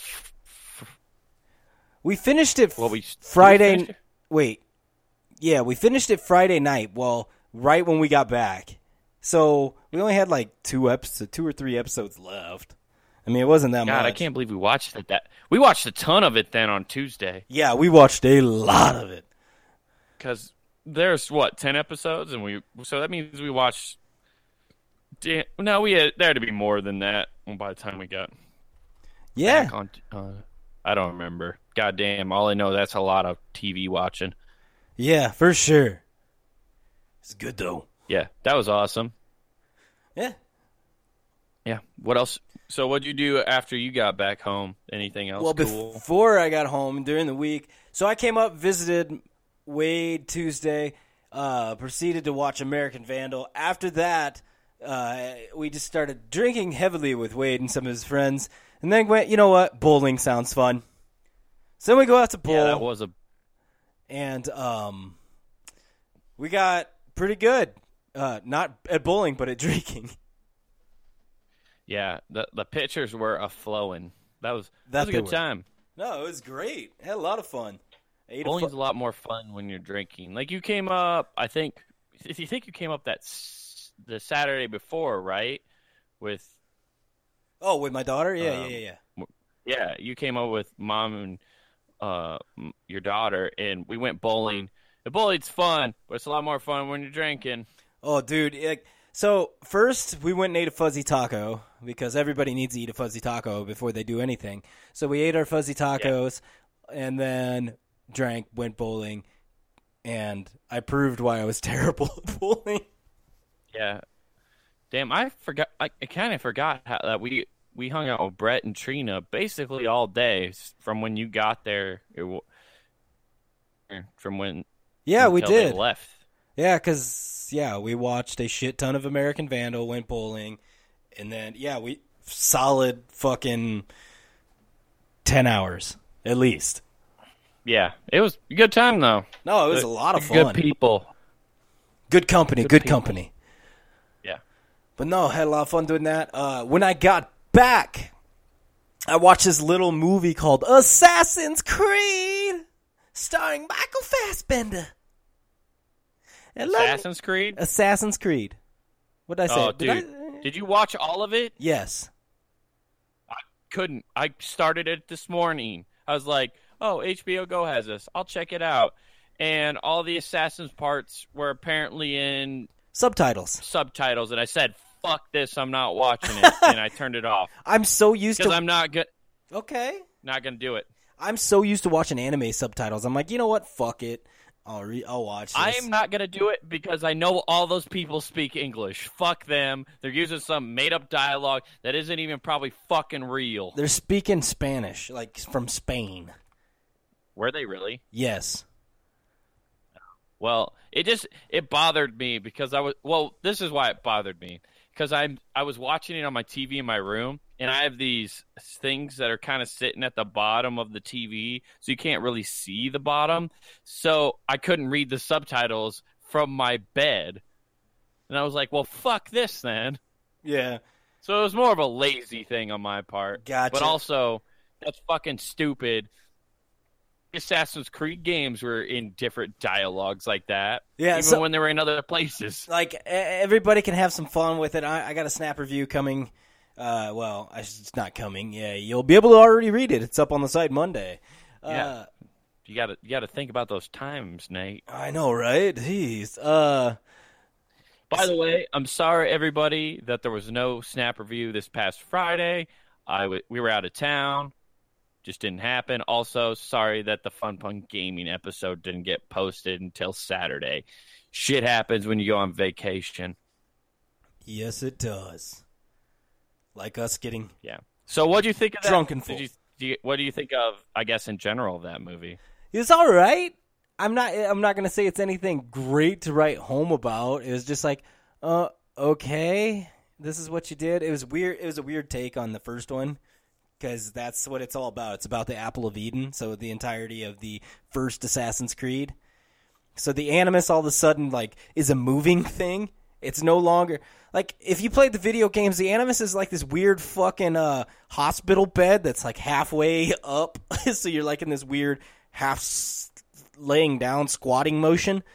Speaker 2: We finished it Friday. Wait, yeah, we finished it Friday night. Well, right when we got back, so we only had like 2 or 3 episodes left. I mean, it wasn't that much.
Speaker 1: God, I can't believe we watched it. We watched a ton of it then on Tuesday.
Speaker 2: Yeah, we watched a lot of it.
Speaker 1: Because there's, 10 episodes? So that means we watched... No, there had to be more than that by the time we got back on... I don't remember. God damn, all I know, that's a lot of TV watching.
Speaker 2: Yeah, for sure. It's good, though.
Speaker 1: Yeah, that was awesome.
Speaker 2: Yeah.
Speaker 1: Yeah, what else... So what'd you do after you got back home? Anything else cool?
Speaker 2: Before I got home during the week, so I came up, visited Wade Tuesday, proceeded to watch American Vandal. After that, we just started drinking heavily with Wade and some of his friends, and then went, you know what, bowling sounds fun. So then we go out to bowl.
Speaker 1: Yeah, that was
Speaker 2: And we got pretty good, not at bowling, but at drinking.
Speaker 1: Yeah, the pictures were a-flowing. That was a good time.
Speaker 2: No, it was great. Had a lot of fun.
Speaker 1: Bowling's a lot more fun when you're drinking. Like you came up, I think. If you think you came up the Saturday before, right? With
Speaker 2: my daughter. Yeah.
Speaker 1: Yeah, you came up with mom and your daughter, and we went bowling. The bowling's fun, but it's a lot more fun when you're drinking.
Speaker 2: Oh, dude. So first we went and ate a fuzzy taco because everybody needs to eat a fuzzy taco before they do anything. So we ate our fuzzy tacos and then went bowling, and I proved why I was terrible at bowling.
Speaker 1: Yeah. Damn, I forgot. I kind of forgot how that we hung out with Brett and Trina basically all day from when you got there. From when
Speaker 2: we did.
Speaker 1: They left.
Speaker 2: Yeah, because we watched a shit ton of American Vandal, went bowling, and then we solid fucking 10 hours at least.
Speaker 1: Yeah, it was a good time though.
Speaker 2: No, it was a lot of fun.
Speaker 1: Good people,
Speaker 2: good company, good company.
Speaker 1: Yeah,
Speaker 2: but no, had a lot of fun doing that. When I got back, I watched this little movie called Assassin's Creed, starring Michael Fassbender.
Speaker 1: Assassin's Creed?
Speaker 2: Assassin's Creed. What did I say?
Speaker 1: Oh, dude. Did you watch all of it?
Speaker 2: Yes.
Speaker 1: I couldn't. I started it this morning. I was like, oh, HBO Go has this. I'll check it out. And all the Assassin's parts were apparently in...
Speaker 2: Subtitles.
Speaker 1: And I said, fuck this, I'm not watching it. And I turned it off.
Speaker 2: I'm so used to...
Speaker 1: Because I'm not good...
Speaker 2: Okay.
Speaker 1: Not gonna do it.
Speaker 2: I'm so used to watching anime subtitles. I'm like, you know what? Fuck it. I'll watch this.
Speaker 1: I am not gonna do it because I know all those people speak English. Fuck them. They're using some made-up dialogue that isn't even probably fucking real.
Speaker 2: They're speaking Spanish, like from Spain.
Speaker 1: Were they really?
Speaker 2: Yes.
Speaker 1: Well, it bothered me because this is why it bothered me. Because I was watching it on my TV in my room, and I have these things that are kind of sitting at the bottom of the TV, so you can't really see the bottom. So I couldn't read the subtitles from my bed. And I was like, well, fuck this then.
Speaker 2: Yeah.
Speaker 1: So it was more of a lazy thing on my part.
Speaker 2: Gotcha.
Speaker 1: But also, that's fucking stupid. Assassin's Creed games were in different dialogues like that.
Speaker 2: Yeah,
Speaker 1: even when they were in other places.
Speaker 2: Like, everybody can have some fun with it. I got a Snap review coming. It's not coming. Yeah, you'll be able to already read it. It's up on the site Monday.
Speaker 1: Yeah. You gotta think about those times, Nate.
Speaker 2: I know, right? Jeez.
Speaker 1: By the way, I'm sorry, everybody, that there was no Snap review this past Friday. We were out of town. Just didn't happen. Also, sorry that the Fun Punk Gaming episode didn't get posted until Saturday. Shit happens when you go on vacation.
Speaker 2: Yes, it does. Like us getting
Speaker 1: So what do you think of that?
Speaker 2: Drunk and full.
Speaker 1: What do you think of, I guess, in general of that movie?
Speaker 2: It's all right. I'm not gonna say it's anything great to write home about. It was just like, okay, this is what you did. It was weird. It was a weird take on the first one. Because that's what it's all about. It's about the Apple of Eden, so the entirety of the first Assassin's Creed. So the Animus all of a sudden is a moving thing. It's no longer like if you played the video games, the Animus is like this weird fucking hospital bed that's like halfway up. So you're like in this weird half laying down squatting motion.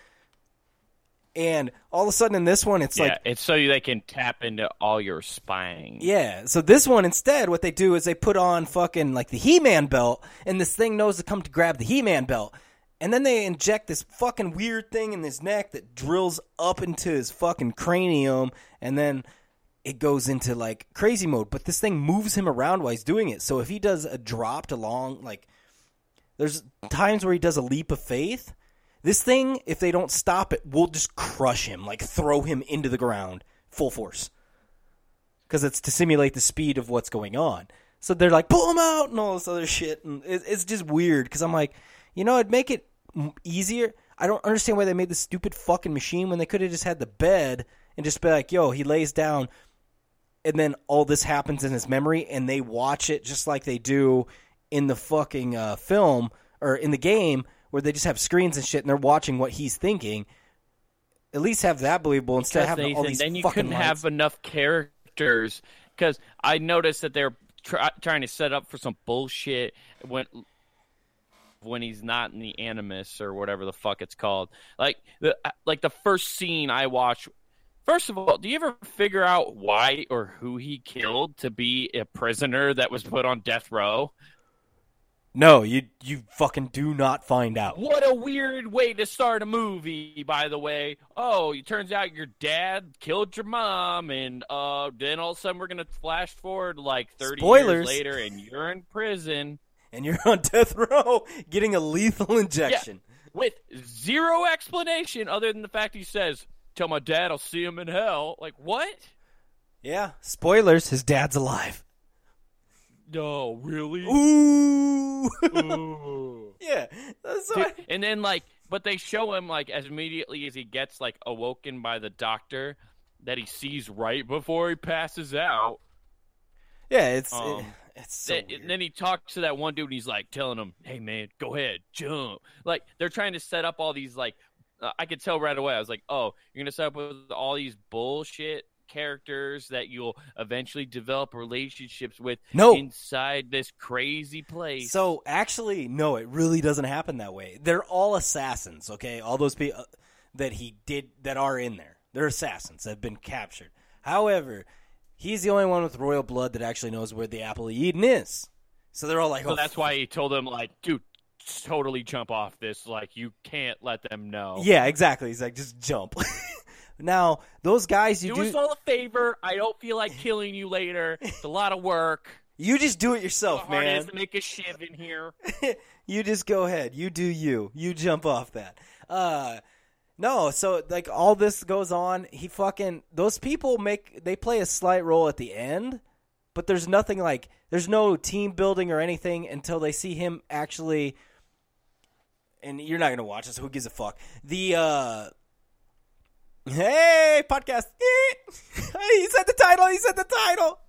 Speaker 2: And all of a sudden in this one, it's
Speaker 1: it's so they can tap into all your spine.
Speaker 2: Yeah, so this one instead, what they do is they put on fucking like the He-Man belt, and this thing knows to come to grab the He-Man belt. And then they inject this fucking weird thing in his neck that drills up into his fucking cranium, and then it goes into like crazy mode. But this thing moves him around while he's doing it. So if he does a drop to long, there's times where he does a leap of faith. This thing, if they don't stop it, will just crush him, throw him into the ground, full force. Because it's to simulate the speed of what's going on. So they're like, pull him out, and all this other shit. And it's just weird, because I'm like, it'd make it easier. I don't understand why they made this stupid fucking machine when they could have just had the bed and just be like, yo, he lays down, and then all this happens in his memory, and they watch it just like they do in the fucking film, or in the game, where they just have screens and shit, and they're watching what he's thinking. At least have that believable instead of having all these
Speaker 1: then you
Speaker 2: fucking
Speaker 1: couldn't
Speaker 2: lights.
Speaker 1: have enough characters, because I noticed that they're trying to set up for some bullshit when he's not in the Animus or whatever the fuck it's called. Like the first scene I watched. First of all, do you ever figure out why or who he killed to be a prisoner that was put on death row?
Speaker 2: No, you fucking do not find out.
Speaker 1: What a weird way to start a movie, by the way. Oh, it turns out your dad killed your mom, and then all of a sudden we're going to flash forward 30
Speaker 2: Spoilers.
Speaker 1: years later, and you're in prison.
Speaker 2: And you're on death row getting a lethal injection.
Speaker 1: Yeah, with zero explanation other than the fact he says, tell my dad I'll see him in hell. Like, what?
Speaker 2: Yeah, spoilers, his dad's alive.
Speaker 1: No, really?
Speaker 2: Ooh.
Speaker 1: Ooh.
Speaker 2: Yeah. That's right.
Speaker 1: And then, but they show him, as immediately as he gets, awoken by the doctor that he sees right before he passes out.
Speaker 2: Yeah, it's so weird.
Speaker 1: Then he talks to that one dude, and he's, telling him, hey, man, go ahead, jump. They're trying to set up all these, I could tell right away. I was like, oh, you're going to set up with all these bullshit characters that you'll eventually develop relationships with inside this crazy place.
Speaker 2: So actually, no, it really doesn't happen that way. They're all assassins, okay? All those people that he did that are in there, they're assassins that have been captured. However, he's the only one with royal blood that actually knows where the Apple of Eden is. So they're all like,
Speaker 1: so that's why he told them, dude, totally jump off this. You can't let them know.
Speaker 2: Yeah, exactly. He's like, just jump. Now, those guys
Speaker 1: do us all a favor. I don't feel like killing you later. It's a lot of work.
Speaker 2: You just do it yourself,
Speaker 1: How hard it
Speaker 2: man.
Speaker 1: is to make a shiv in here.
Speaker 2: You just go ahead. You do you. You jump off that. No, so like all this goes on. Those people they play a slight role at the end, but there's nothing there's no team building or anything until they see him actually. And you're not gonna watch this. Who gives a fuck? Hey, podcast. He said the title.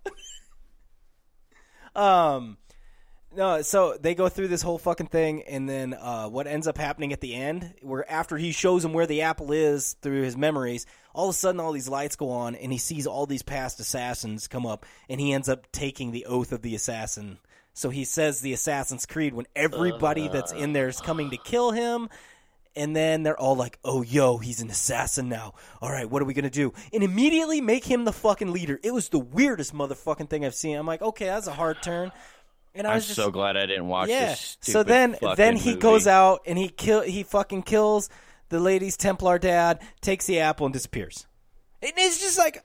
Speaker 2: No, so they go through this whole fucking thing, and then what ends up happening at the end, where after he shows him where the apple is through his memories, all of a sudden all these lights go on, and he sees all these past assassins come up, and he ends up taking the oath of the assassin. So he says the Assassin's Creed when everybody that's in there is coming to kill him, and then they're all like, oh, yo, he's an assassin now. All right, what are we going to do? And immediately make him the fucking leader. It was the weirdest motherfucking thing I've seen. I'm like, okay, that's a hard turn. And
Speaker 1: I'm so glad I didn't watch this stupid
Speaker 2: so then he
Speaker 1: movie.
Speaker 2: goes out and he fucking kills the lady's Templar dad, takes the apple and disappears. And it's just like,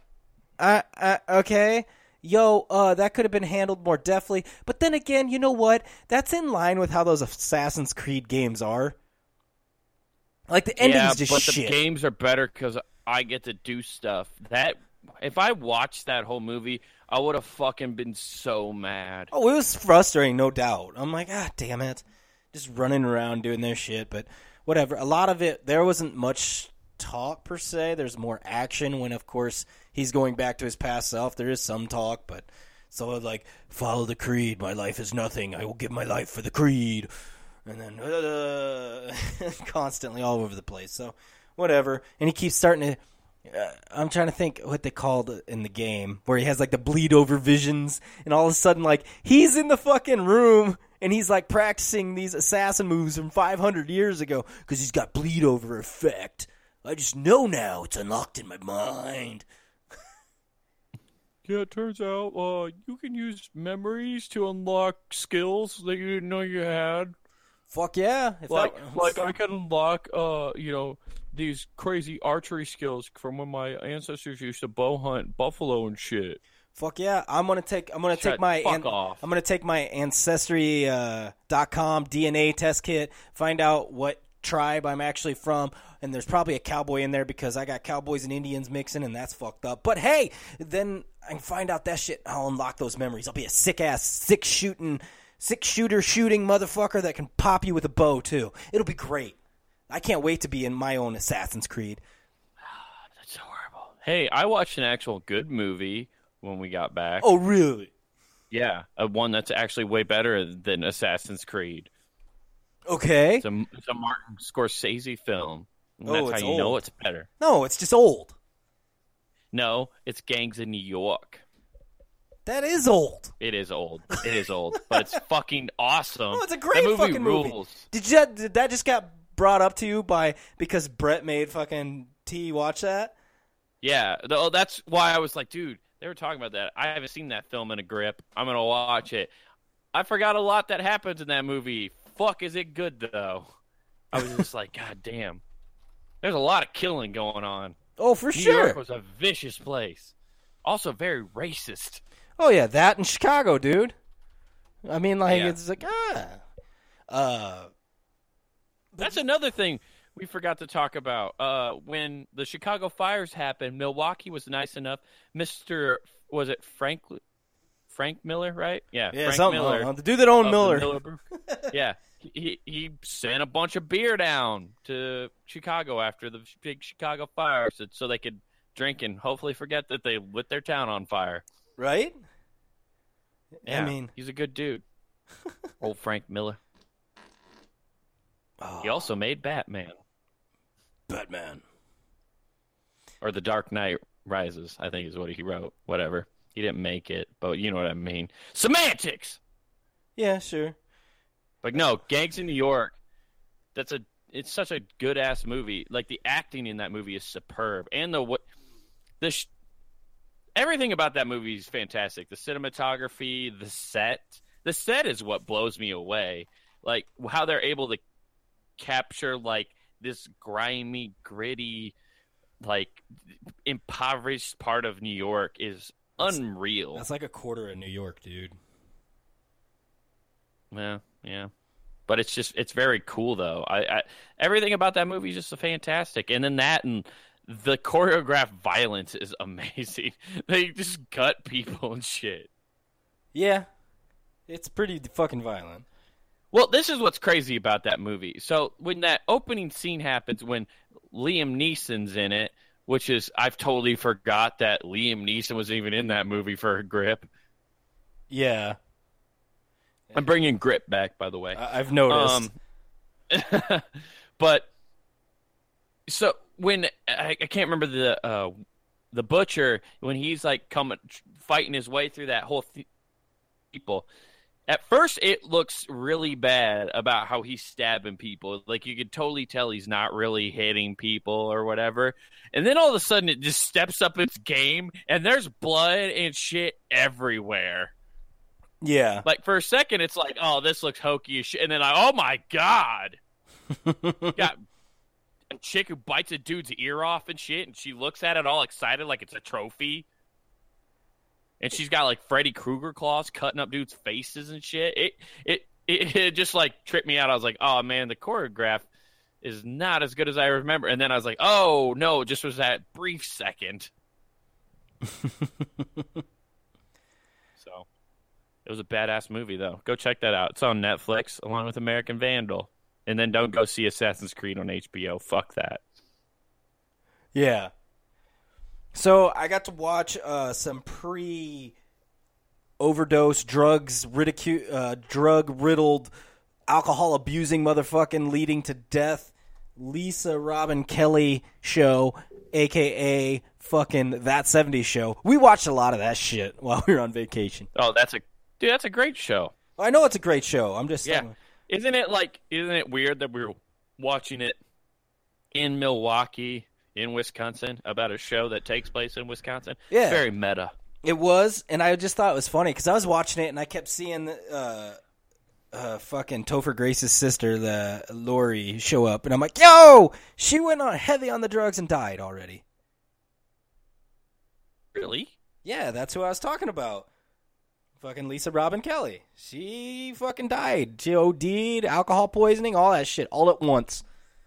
Speaker 2: okay, yo, that could have been handled more deftly. But then again, you know what? That's in line with how those Assassin's Creed games are. Like the ending's just shit.
Speaker 1: The games are better because I get to do stuff. If I watched that whole movie, I would have fucking been so mad.
Speaker 2: Oh, it was frustrating, no doubt. I'm like, damn it. Just running around doing their shit, but whatever. A lot of it, there wasn't much talk per se. There's more action when, of course, he's going back to his past self. There is some talk, but so like, follow the creed. My life is nothing. I will give my life for the creed. And then constantly all over the place. So whatever. And he keeps starting to... I'm trying to think what they called it in the game, where he has like the bleed over visions, and all of a sudden, like, he's in the fucking room and he's like practicing these assassin moves from 500 years ago because he's got bleed over effect. I just know now, it's unlocked in my mind.
Speaker 1: Yeah, it turns out you can use memories to unlock skills that you didn't know you had.
Speaker 2: Fuck yeah!
Speaker 1: Like I can unlock these crazy archery skills from when my ancestors used to bow hunt buffalo and shit.
Speaker 2: Fuck yeah! I'm gonna take my ancestry.com DNA test kit, find out what tribe I'm actually from, and there's probably a cowboy in there because I got cowboys and Indians mixing, and that's fucked up. But hey, then I can find out that shit. I'll unlock those memories. I'll be a six shooter shooting motherfucker that can pop you with a bow too. It'll be great. I can't wait to be in my own Assassin's Creed.
Speaker 1: That's horrible. Hey, I watched an actual good movie when we got back.
Speaker 2: Oh, really?
Speaker 1: Yeah, one that's actually way better than Assassin's Creed.
Speaker 2: Okay.
Speaker 1: It's a Martin Scorsese film. And
Speaker 2: Oh,
Speaker 1: that's
Speaker 2: it's
Speaker 1: how you know
Speaker 2: old.
Speaker 1: it's better.
Speaker 2: No, it's just old.
Speaker 1: No, it's Gangs in New York.
Speaker 2: That is old.
Speaker 1: It is old. It is old, but it's fucking awesome.
Speaker 2: Oh, it's a great
Speaker 1: that movie
Speaker 2: fucking
Speaker 1: rules.
Speaker 2: movie. Did that just got brought up to you because Brett made fucking T watch that?
Speaker 1: Yeah, that's why I was like, dude, they were talking about that. I haven't seen that film in a grip. I'm gonna watch it. I forgot a lot that happens in that movie. Fuck, is it good though? I was just like, god damn. There's a lot of killing going on.
Speaker 2: Oh, for
Speaker 1: New
Speaker 2: sure.
Speaker 1: York was a vicious place. Also very racist.
Speaker 2: Oh yeah, that in Chicago, dude. I mean, like,
Speaker 1: Yeah.
Speaker 2: it's like
Speaker 1: That's another thing we forgot to talk about. When the Chicago fires happened, Milwaukee was nice enough. Was it Frank Miller, right? Yeah,
Speaker 2: yeah,
Speaker 1: Frank
Speaker 2: something.
Speaker 1: Miller.
Speaker 2: The dude that owned
Speaker 1: of the
Speaker 2: Miller.
Speaker 1: Miller Brew. Yeah, he sent a bunch of beer down to Chicago after the big Chicago fire, so they could drink and hopefully forget that they lit their town on fire.
Speaker 2: Right?
Speaker 1: Yeah,
Speaker 2: I mean,
Speaker 1: he's a good dude. Old Frank Miller.
Speaker 2: oh,
Speaker 1: He also made Batman.
Speaker 2: Batman.
Speaker 1: Or The Dark Knight Rises, I think is what he wrote. Whatever. He didn't make it, but you know what I mean. Semantics!
Speaker 2: Yeah, sure.
Speaker 1: Like, no, Gangs in New York, it's such a good-ass movie. Like, the acting in that movie is superb. And everything about that movie is fantastic. The cinematography, the set. The set is what blows me away. Like, how they're able to capture, like, this grimy, gritty, like, impoverished part of New York is unreal.
Speaker 2: That's like a quarter of New York, dude.
Speaker 1: Yeah. But it's very cool though. I everything about that movie is just fantastic. And then that and the choreographed violence is amazing. They just cut people and shit.
Speaker 2: Yeah. It's pretty fucking violent.
Speaker 1: Well, this is what's crazy about that movie. So when that opening scene happens, when Liam Neeson's in it, which is, I've totally forgot that Liam Neeson was even in that movie for Grip.
Speaker 2: Yeah.
Speaker 1: I'm bringing Grip back, by the way.
Speaker 2: I've noticed.
Speaker 1: But so when I can't remember the butcher, when he's like fighting his way through that whole people. At first, it looks really bad about how he's stabbing people. Like, you could totally tell he's not really hitting people or whatever. And then all of a sudden, it just steps up its game, and there's blood and shit everywhere.
Speaker 2: Yeah.
Speaker 1: Like, for a second, it's like, oh, this looks hokey as shit. And then, oh, my God. Got a chick who bites a dude's ear off and shit, and she looks at it all excited like it's a trophy. And she's got, like, Freddy Krueger claws cutting up dudes' faces and shit. It just, like, tripped me out. I was like, oh, man, the choreograph is not as good as I remember. And then I was like, oh, no, it just was that brief second. So, it was a badass movie, though. Go check that out. It's on Netflix, along with American Vandal. And then don't go see Assassin's Creed on HBO. Fuck that.
Speaker 2: Yeah. So I got to watch some overdose drug-riddled, alcohol-abusing motherfucking leading to death Lisa Robin Kelly show, a.k.a. fucking That 70s Show. We watched a lot of that shit while we were on vacation.
Speaker 1: Oh, that's a great show.
Speaker 2: I know it's a great show. I'm just saying.
Speaker 1: Isn't it weird that we were watching it in Milwaukee, in Wisconsin, about a show that takes place in Wisconsin?
Speaker 2: Yeah.
Speaker 1: It's very meta.
Speaker 2: It was, and I just thought it was funny because I was watching it and I kept seeing fucking Topher Grace's sister, the Lori, show up, and I'm like, yo, she went on heavy on the drugs and died already.
Speaker 1: Really?
Speaker 2: Yeah, that's who I was talking about. Fucking Lisa Robin Kelly. She fucking died. She OD'd, alcohol poisoning, all that shit, all at once.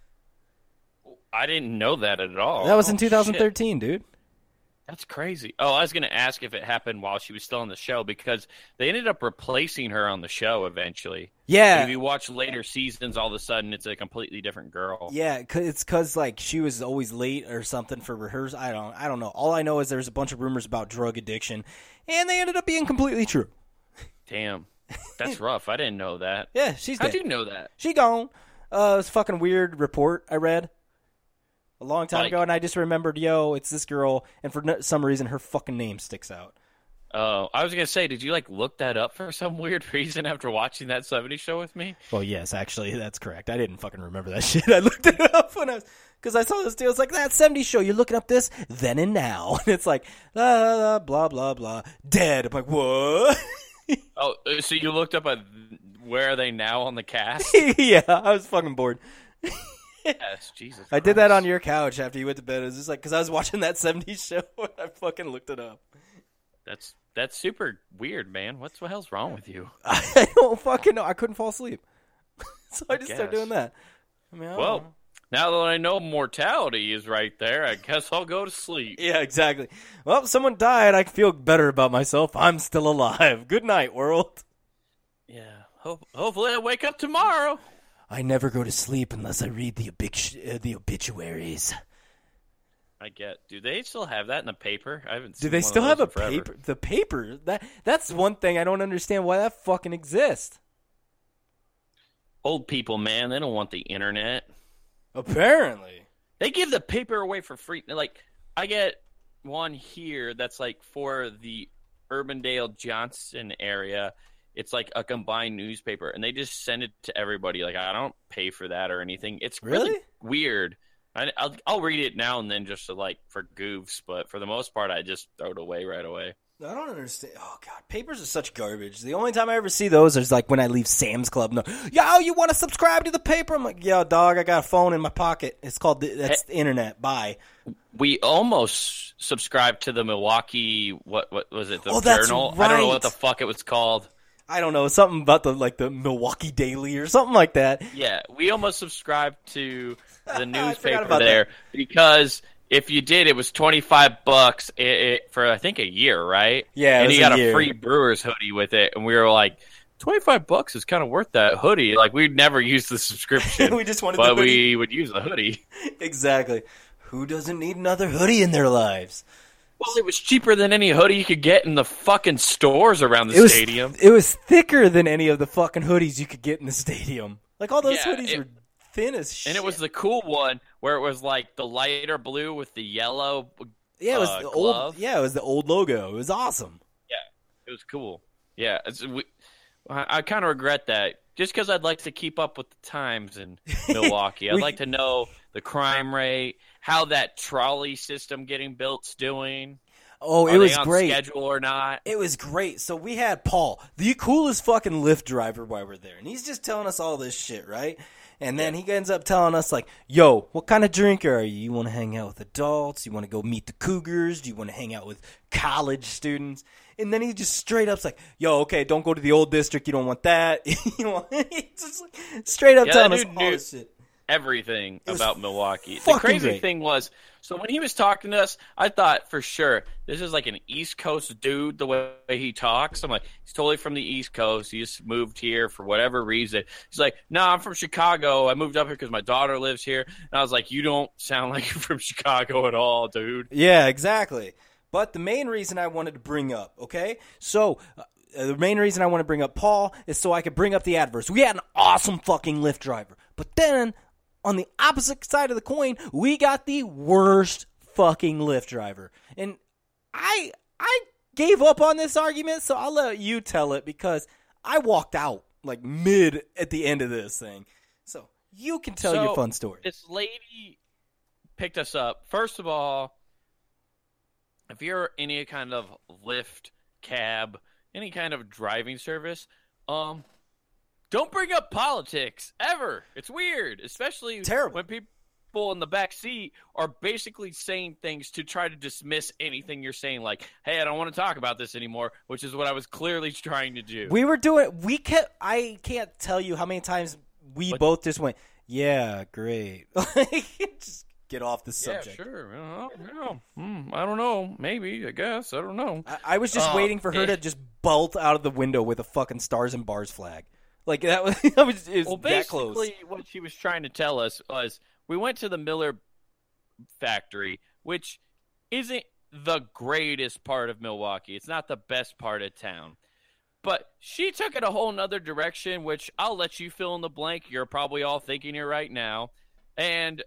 Speaker 1: I didn't know that at all.
Speaker 2: That was in 2013, dude.
Speaker 1: That's crazy. Oh, I was going to ask if it happened while she was still on the show, because they ended up replacing her on the show eventually.
Speaker 2: Yeah.
Speaker 1: If you watch later seasons, all of a sudden it's a completely different girl.
Speaker 2: Yeah, it's because like she was always late or something for rehearsal. I don't know. All I know is there's a bunch of rumors about drug addiction, and they ended up being completely true.
Speaker 1: Damn. That's rough. I didn't know that.
Speaker 2: Yeah, she's dead.
Speaker 1: How'd you know that?
Speaker 2: She gone. It was a fucking weird report I read a long time ago, and I just remembered, yo, it's this girl, and for some reason her fucking name sticks out.
Speaker 1: Oh, I was going to say, did you look that up for some weird reason after watching that 70s show with me?
Speaker 2: Well, yes, actually, that's correct. I didn't fucking remember that shit. I looked it up because I saw this deal. It's like, that 70s show, you're looking up this then and now. And it's like, blah, blah, blah, blah, dead. I'm like, what?
Speaker 1: Oh, so you looked up where are they now on the cast?
Speaker 2: Yeah, I was fucking bored.
Speaker 1: Yes, Jesus
Speaker 2: I did that on your couch after you went to bed. It was just like, because I was watching that 70s show and I fucking looked it up.
Speaker 1: That's super weird, man. What the hell's wrong with you?
Speaker 2: I don't fucking know. I couldn't fall asleep. So I just started doing that. I mean,
Speaker 1: well, now that I know mortality is right there, I guess I'll go to sleep.
Speaker 2: Yeah, exactly. Well, someone died. I feel better about myself. I'm still alive. Good night, world.
Speaker 1: Yeah. Hopefully I wake up tomorrow.
Speaker 2: I never go to sleep unless I read the obituaries.
Speaker 1: I get. Do they still have that in the paper? I haven't.
Speaker 2: Do they still have a paper? The paper. That's one thing I don't understand why that fucking exists.
Speaker 1: Old people, man, they don't want the internet.
Speaker 2: Apparently,
Speaker 1: they give the paper away for free. Like, I get one here that's like for the Urbandale Johnston area. It's like a combined newspaper, and they just send it to everybody. Like, I don't pay for that or anything. It's really weird. I'll read it now and then just for goofs, but for the most part, I just throw it away right away.
Speaker 2: I don't understand. Oh, God. Papers are such garbage. The only time I ever see those is like when I leave Sam's Club. No, yo, you want to subscribe to the paper? I'm like, yo, dog, I got a phone in my pocket. It's called the internet. Bye.
Speaker 1: We almost subscribed to the Milwaukee, what was it, the
Speaker 2: Journal?
Speaker 1: That's right. I don't know what the fuck it was called.
Speaker 2: I don't know, something about the Milwaukee Daily or something like that.
Speaker 1: Yeah, we almost subscribed to the
Speaker 2: forgot
Speaker 1: newspaper
Speaker 2: about
Speaker 1: there
Speaker 2: that.
Speaker 1: because if you did, it was $25 for I think a year, right?
Speaker 2: Yeah, it
Speaker 1: and
Speaker 2: was
Speaker 1: you got
Speaker 2: a year.
Speaker 1: a free Brewers hoodie with it, and we were like, $25 is kind of worth that hoodie. Like we'd never use the subscription,
Speaker 2: We just wanted
Speaker 1: but
Speaker 2: the hoodie.
Speaker 1: we would use the hoodie.
Speaker 2: Exactly. Who doesn't need another hoodie in their lives?
Speaker 1: Well, it was cheaper than any hoodie you could get in the fucking stores around the stadium.
Speaker 2: It was thicker than any of the fucking hoodies you could get in the stadium. Like all those hoodies were thin as shit.
Speaker 1: And it was the cool one where it was like the lighter blue with the yellow.
Speaker 2: Yeah, it was the
Speaker 1: glove.
Speaker 2: old. Yeah, it was the old logo. It was awesome.
Speaker 1: It was cool. Yeah, I kind of regret that. Just because I'd like to keep up with the times in Milwaukee. I'd like to know the crime rate, how that trolley system getting built's doing.
Speaker 2: Oh,
Speaker 1: Are
Speaker 2: it was
Speaker 1: they on
Speaker 2: great.
Speaker 1: schedule or not?
Speaker 2: It was great. So we had Paul, the coolest fucking Lyft driver while we're there. And he's just telling us all this shit, right? And then he ends up telling us, like, yo, what kind of drinker are you? You want to hang out with adults? You want to go meet the Cougars? Do you want to hang out with college students? And then he just straight up's like, yo, okay, don't go to the old district. You don't want that. He's just like, straight up telling us all this shit.
Speaker 1: Everything
Speaker 2: was
Speaker 1: about Milwaukee. The
Speaker 2: fucking
Speaker 1: crazy
Speaker 2: great.
Speaker 1: thing was, so when he was talking to us, I thought for sure this is like an East Coast dude the way he talks. I'm like, he's totally from the East Coast. He just moved here for whatever reason. He's like, no, I'm from Chicago. I moved up here because my daughter lives here. And I was like, you don't sound like you're from Chicago at all, dude.
Speaker 2: Yeah, exactly. But the main reason I wanted to bring up, okay? So the main reason I want to bring up Paul is so I could bring up the adverse. We had an awesome fucking Lyft driver. But then on the opposite side of the coin, we got the worst fucking Lyft driver. And I gave up on this argument, so I'll let you tell it because I walked out like mid at the end of this thing. So you can tell your fun story.
Speaker 1: This lady picked us up. First of all, if you're any kind of Lyft, cab, any kind of driving service, don't bring up politics ever. It's weird, especially
Speaker 2: Terrible.
Speaker 1: when people in the back seat are basically saying things to try to dismiss anything you're saying. Like, "Hey, I don't want to talk about this anymore," which is what I was clearly trying to do.
Speaker 2: I can't tell you how many times we both just went, yeah, great. Just get off the subject.
Speaker 1: Yeah, sure. I don't know. Maybe. I guess. I don't know.
Speaker 2: I was just waiting for her to just bolt out of the window with a fucking Stars and Bars flag. Like that was, it was that close.
Speaker 1: Basically, what she was trying to tell us was we went to the Miller factory, which isn't the greatest part of Milwaukee. It's not the best part of town. But she took it a whole nother direction, which I'll let you fill in the blank. You're probably all thinking it right now. And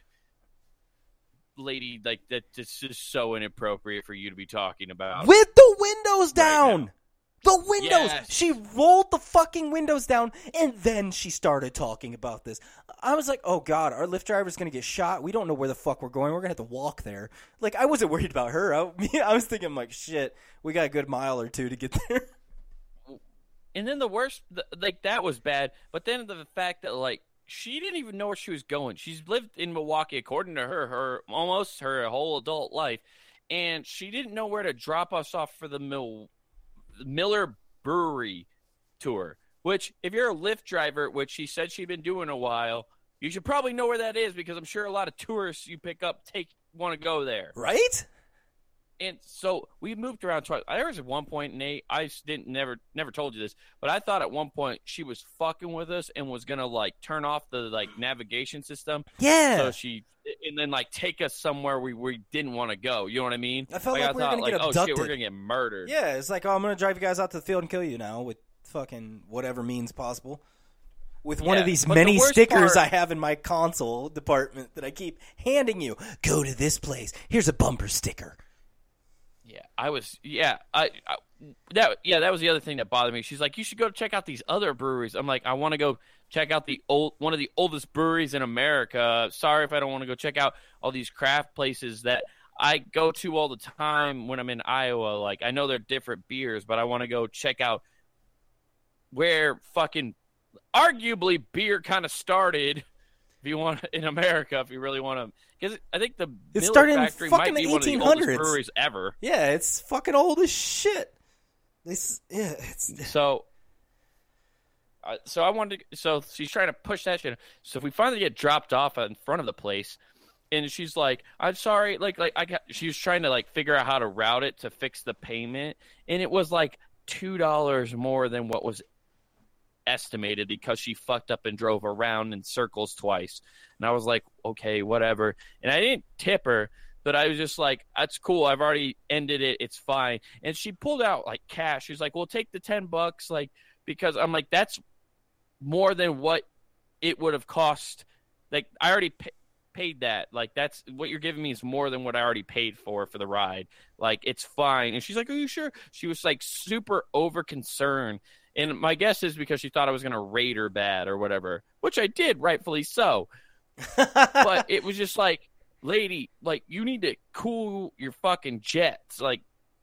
Speaker 1: lady, like that, this is so inappropriate for you to be talking about.
Speaker 2: With the windows down.
Speaker 1: now.
Speaker 2: The windows.
Speaker 1: Yes.
Speaker 2: She rolled the fucking windows down, and then she started talking about this. I was like, oh, God, our Lyft driver's going to get shot. We don't know where the fuck we're going. We're going to have to walk there. Like, I wasn't worried about her. I was thinking, like, shit, we got a good mile or two to get there.
Speaker 1: And then the worst, like, that was bad. But then the fact that, like, she didn't even know where she was going. She's lived in Milwaukee, according to her almost her whole adult life. And she didn't know where to drop us off for the Miller Brewery tour, which if you're a Lyft driver, which she said she'd been doing a while, you should probably know where that is because I'm sure a lot of tourists you pick up want to go there.
Speaker 2: Right?
Speaker 1: And so we moved around twice. There was at one point, Nate, I never told you this, but I thought at one point she was fucking with us and was gonna like turn off the like navigation system.
Speaker 2: Yeah.
Speaker 1: So and then like take us somewhere we didn't want to go. You know what I mean?
Speaker 2: I felt like we were gonna get abducted.
Speaker 1: Oh shit, we're gonna get murdered.
Speaker 2: Yeah, it's like, oh, I'm going to drive you guys out to the field and kill you now with fucking whatever means possible. With one of these
Speaker 1: but
Speaker 2: many
Speaker 1: the worst
Speaker 2: stickers
Speaker 1: part-
Speaker 2: I have in my console department that I keep handing you. Go to this place. Here's a bumper sticker.
Speaker 1: That was the other thing that bothered me. She's like, you should go check out these other breweries. I'm like, I want to go check out one of the oldest breweries in America. Sorry if I don't want to go check out all these craft places that I go to all the time when I'm in Iowa. Like, I know they're different beers, but I want to go check out where fucking arguably beer kind of started. If you want in America, if you really want to, because I think the Miller factory might be one of the oldest breweries ever.
Speaker 2: Yeah, it's fucking old as shit.
Speaker 1: So I wanted to, so she's trying to push that shit. So we finally get dropped off in front of the place, and she's like, "I'm sorry," she was trying to like figure out how to route it to fix the payment, and it was like $2 more than what was estimated because she fucked up and drove around in circles twice. And I was like, okay, whatever. And I didn't tip her, but I was just like, that's cool. I've already ended it. It's fine. And she pulled out like cash. She's like, well, take the $10, like, because I'm like, that's more than what it would have cost. Like, I already paid that. Like, that's what you're giving me is more than what I already paid for the ride. Like, it's fine. And she's like, are you sure? She was like super over concerned. And my guess is because she thought I was going to rate her bad or whatever, which I did, rightfully so. But it was just like, lady, like, you need to cool your fucking jets. Like,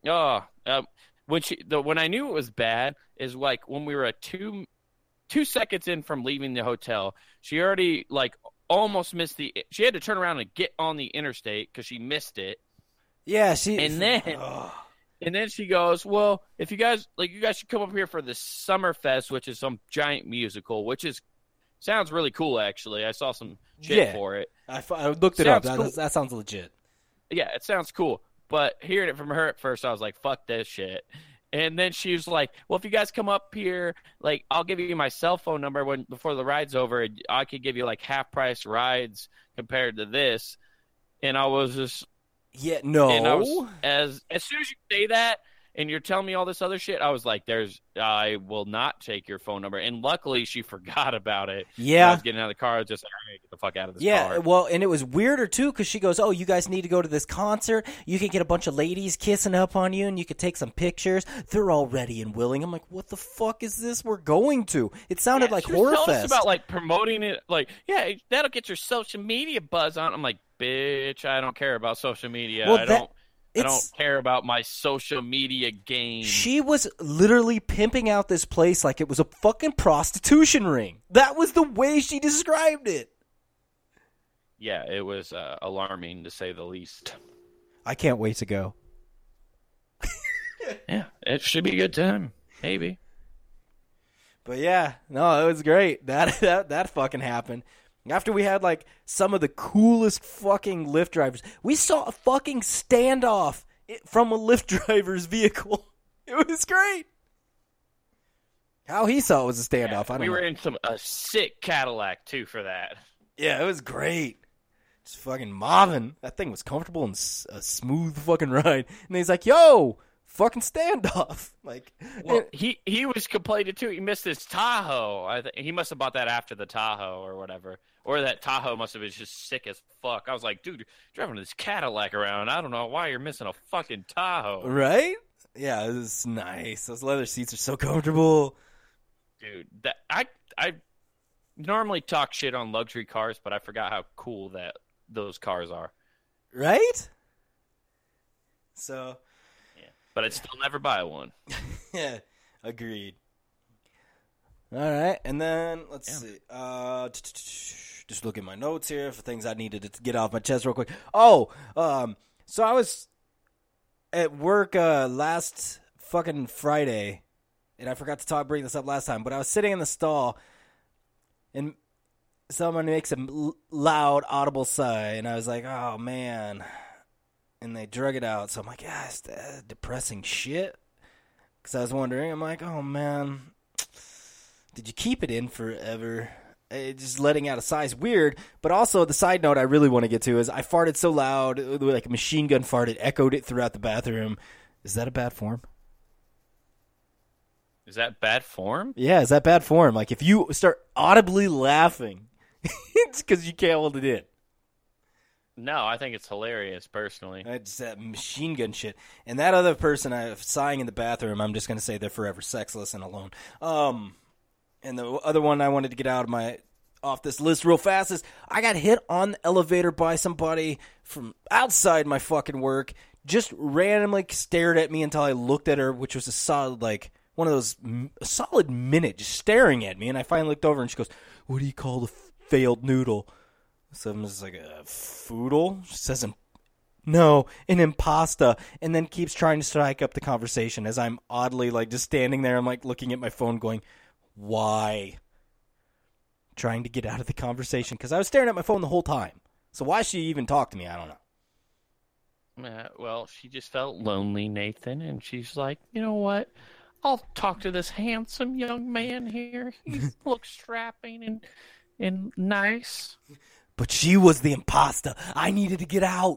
Speaker 1: when I knew it was bad is like when we were at 2 seconds in from leaving the hotel, she already like almost missed she had to turn around and get on the interstate because she missed it.
Speaker 2: Yeah,
Speaker 1: and then she goes, well, if you guys should come up here for the Summerfest, which is some giant musical, which sounds really cool, actually. I saw some shit for it.
Speaker 2: I looked it up. That sounds legit.
Speaker 1: Yeah, it sounds cool. But hearing it from her at first, I was like, fuck this shit. And then she was like, well, if you guys come up here, like, I'll give you my cell phone number before the ride's over. I could give you, like, half-price rides compared to this. And I was just...
Speaker 2: Yeah, no.
Speaker 1: And as soon as you say that and you're telling me all this other shit, I was like, I will not take your phone number. And luckily she forgot about it.
Speaker 2: Yeah.
Speaker 1: I was getting out of the car, just like, all right, get the fuck out of this car.
Speaker 2: Yeah, well, and it was weirder too because she goes, oh, you guys need to go to this concert. You can get a bunch of ladies kissing up on you and you could take some pictures. They're all ready and willing. I'm like, what the fuck is this we're going to? It sounded like Horrorfest.
Speaker 1: Tell us about like promoting it. Like, yeah, that'll get your social media buzz on. I'm like, bitch, I don't care about social media.
Speaker 2: Well,
Speaker 1: I don't care about my social media game.
Speaker 2: She was literally pimping out this place like it was a fucking prostitution ring. That was the way she described it.
Speaker 1: Yeah, it was alarming to say the least.
Speaker 2: I can't wait to go.
Speaker 1: Yeah, it should be a good time. Maybe.
Speaker 2: But yeah, no, it was great. That fucking happened. After we had, like, some of the coolest fucking Lyft drivers. We saw a fucking standoff from a Lyft driver's vehicle. It was great. How he saw it was a standoff, I don't know.
Speaker 1: We were in a sick Cadillac, too, for that.
Speaker 2: Yeah, it was great. Just fucking mobbing. That thing was comfortable and a smooth fucking ride. And he's like, yo, fucking standoff. Like,
Speaker 1: well, he was complaining, too. He missed his Tahoe. He must have bought that after the Tahoe or whatever. Or that Tahoe must have been just sick as fuck. I was like, dude, you're driving this Cadillac around. I don't know why you're missing a fucking Tahoe.
Speaker 2: Right? Yeah, it was nice. Those leather seats are so comfortable.
Speaker 1: Dude, I normally talk shit on luxury cars, but I forgot how cool those cars are.
Speaker 2: Right? So...
Speaker 1: yeah, but I'd still never buy one.
Speaker 2: Yeah, agreed. All right, and then, let's see. Just look at my notes here for things I needed to get off my chest real quick. Oh, so I was at work last fucking Friday, and I forgot to bring this up last time, but I was sitting in the stall, and someone makes a loud, audible sigh, and I was like, oh, man. And they drug it out, so I'm like, yeah, it's depressing shit. Because I was wondering, I'm like, oh, man, did you keep it in forever? Just letting out a sigh is weird, but also the side note I really want to get to is I farted so loud, like a machine gun fart, it echoed it throughout the bathroom. Is that a bad form?
Speaker 1: Is that bad form?
Speaker 2: Yeah, is that bad form? Like if you start audibly laughing, it's because you can't hold it in.
Speaker 1: No, I think it's hilarious, personally.
Speaker 2: It's that machine gun shit. And that other person sighing in the bathroom, I'm just going to say they're forever sexless and alone. And the other one I wanted to get off this list real fast is I got hit on the elevator by somebody from outside my fucking work. Just randomly stared at me until I looked at her, which was a solid, a solid minute just staring at me. And I finally looked over and she goes, what do you call the failed noodle? So I'm just like, a foodle? She says, no, an impasta. And then keeps trying to strike up the conversation as I'm oddly, just standing there. I'm, looking at my phone going, Why? Trying to get out of the conversation because I was staring at my phone the whole time. So why she even talk to me, I don't know.
Speaker 1: Well, she just felt lonely, Nathan, and she's like, you know what? I'll talk to this handsome young man here. He looks strapping and nice.
Speaker 2: But she was the imposter. I needed to get out.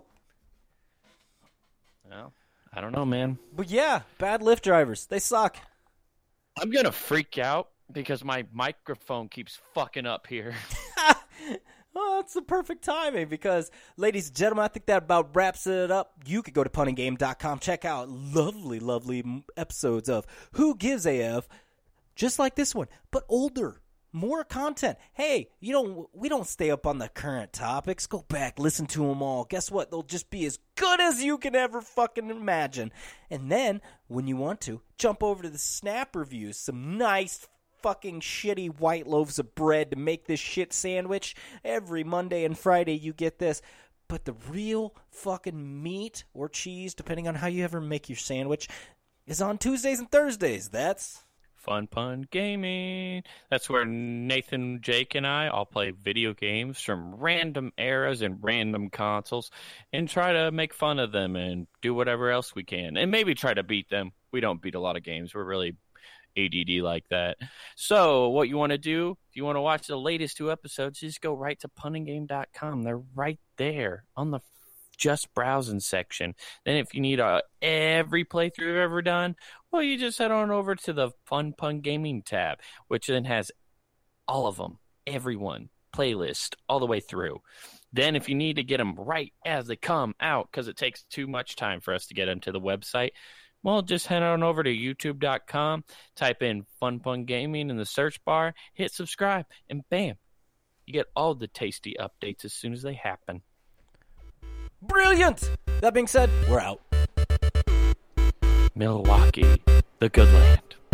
Speaker 1: Well, I don't know, man.
Speaker 2: But yeah, bad Lyft drivers. They suck.
Speaker 1: I'm going to freak out because my microphone keeps fucking up here.
Speaker 2: Oh, it's the perfect timing because, ladies and gentlemen, I think that about wraps it up. You could go to punninggame.com, check out lovely episodes of Who Gives AF, just like this one, but older, more content. Hey, we don't stay up on the current topics. Go back, listen to them all. Guess what? They'll just be as good as you can ever fucking imagine. And then, when you want to, jump over to the Snap reviews, some nice fucking shitty white loaves of bread to make this shit sandwich. Every Monday and Friday you get this. But the real fucking meat or cheese, depending on how you ever make your sandwich, is on Tuesdays and Thursdays. That's
Speaker 1: Fun Pun Gaming. That's where Nathan, Jake, and I all play video games from random eras and random consoles and try to make fun of them and do whatever else we can. And maybe try to beat them. We don't beat a lot of games. We're really ADD like that. So what you want to do, if you want to watch the latest 2 episodes, just go right to punninggame.com. They're right there on the just browsing section. Then if you need every playthrough you've ever done, well, you just head on over to the Fun Pun Gaming tab, which then has all of them, everyone, playlist, all the way through. Then if you need to get them right as they come out, because it takes too much time for us to get them to the website, well, just head on over to youtube.com, type in Fun Pun Gaming in the search bar, hit subscribe, and bam, you get all the tasty updates as soon as they happen.
Speaker 2: brilliant! That being said, we're out.
Speaker 1: Milwaukee, the good land.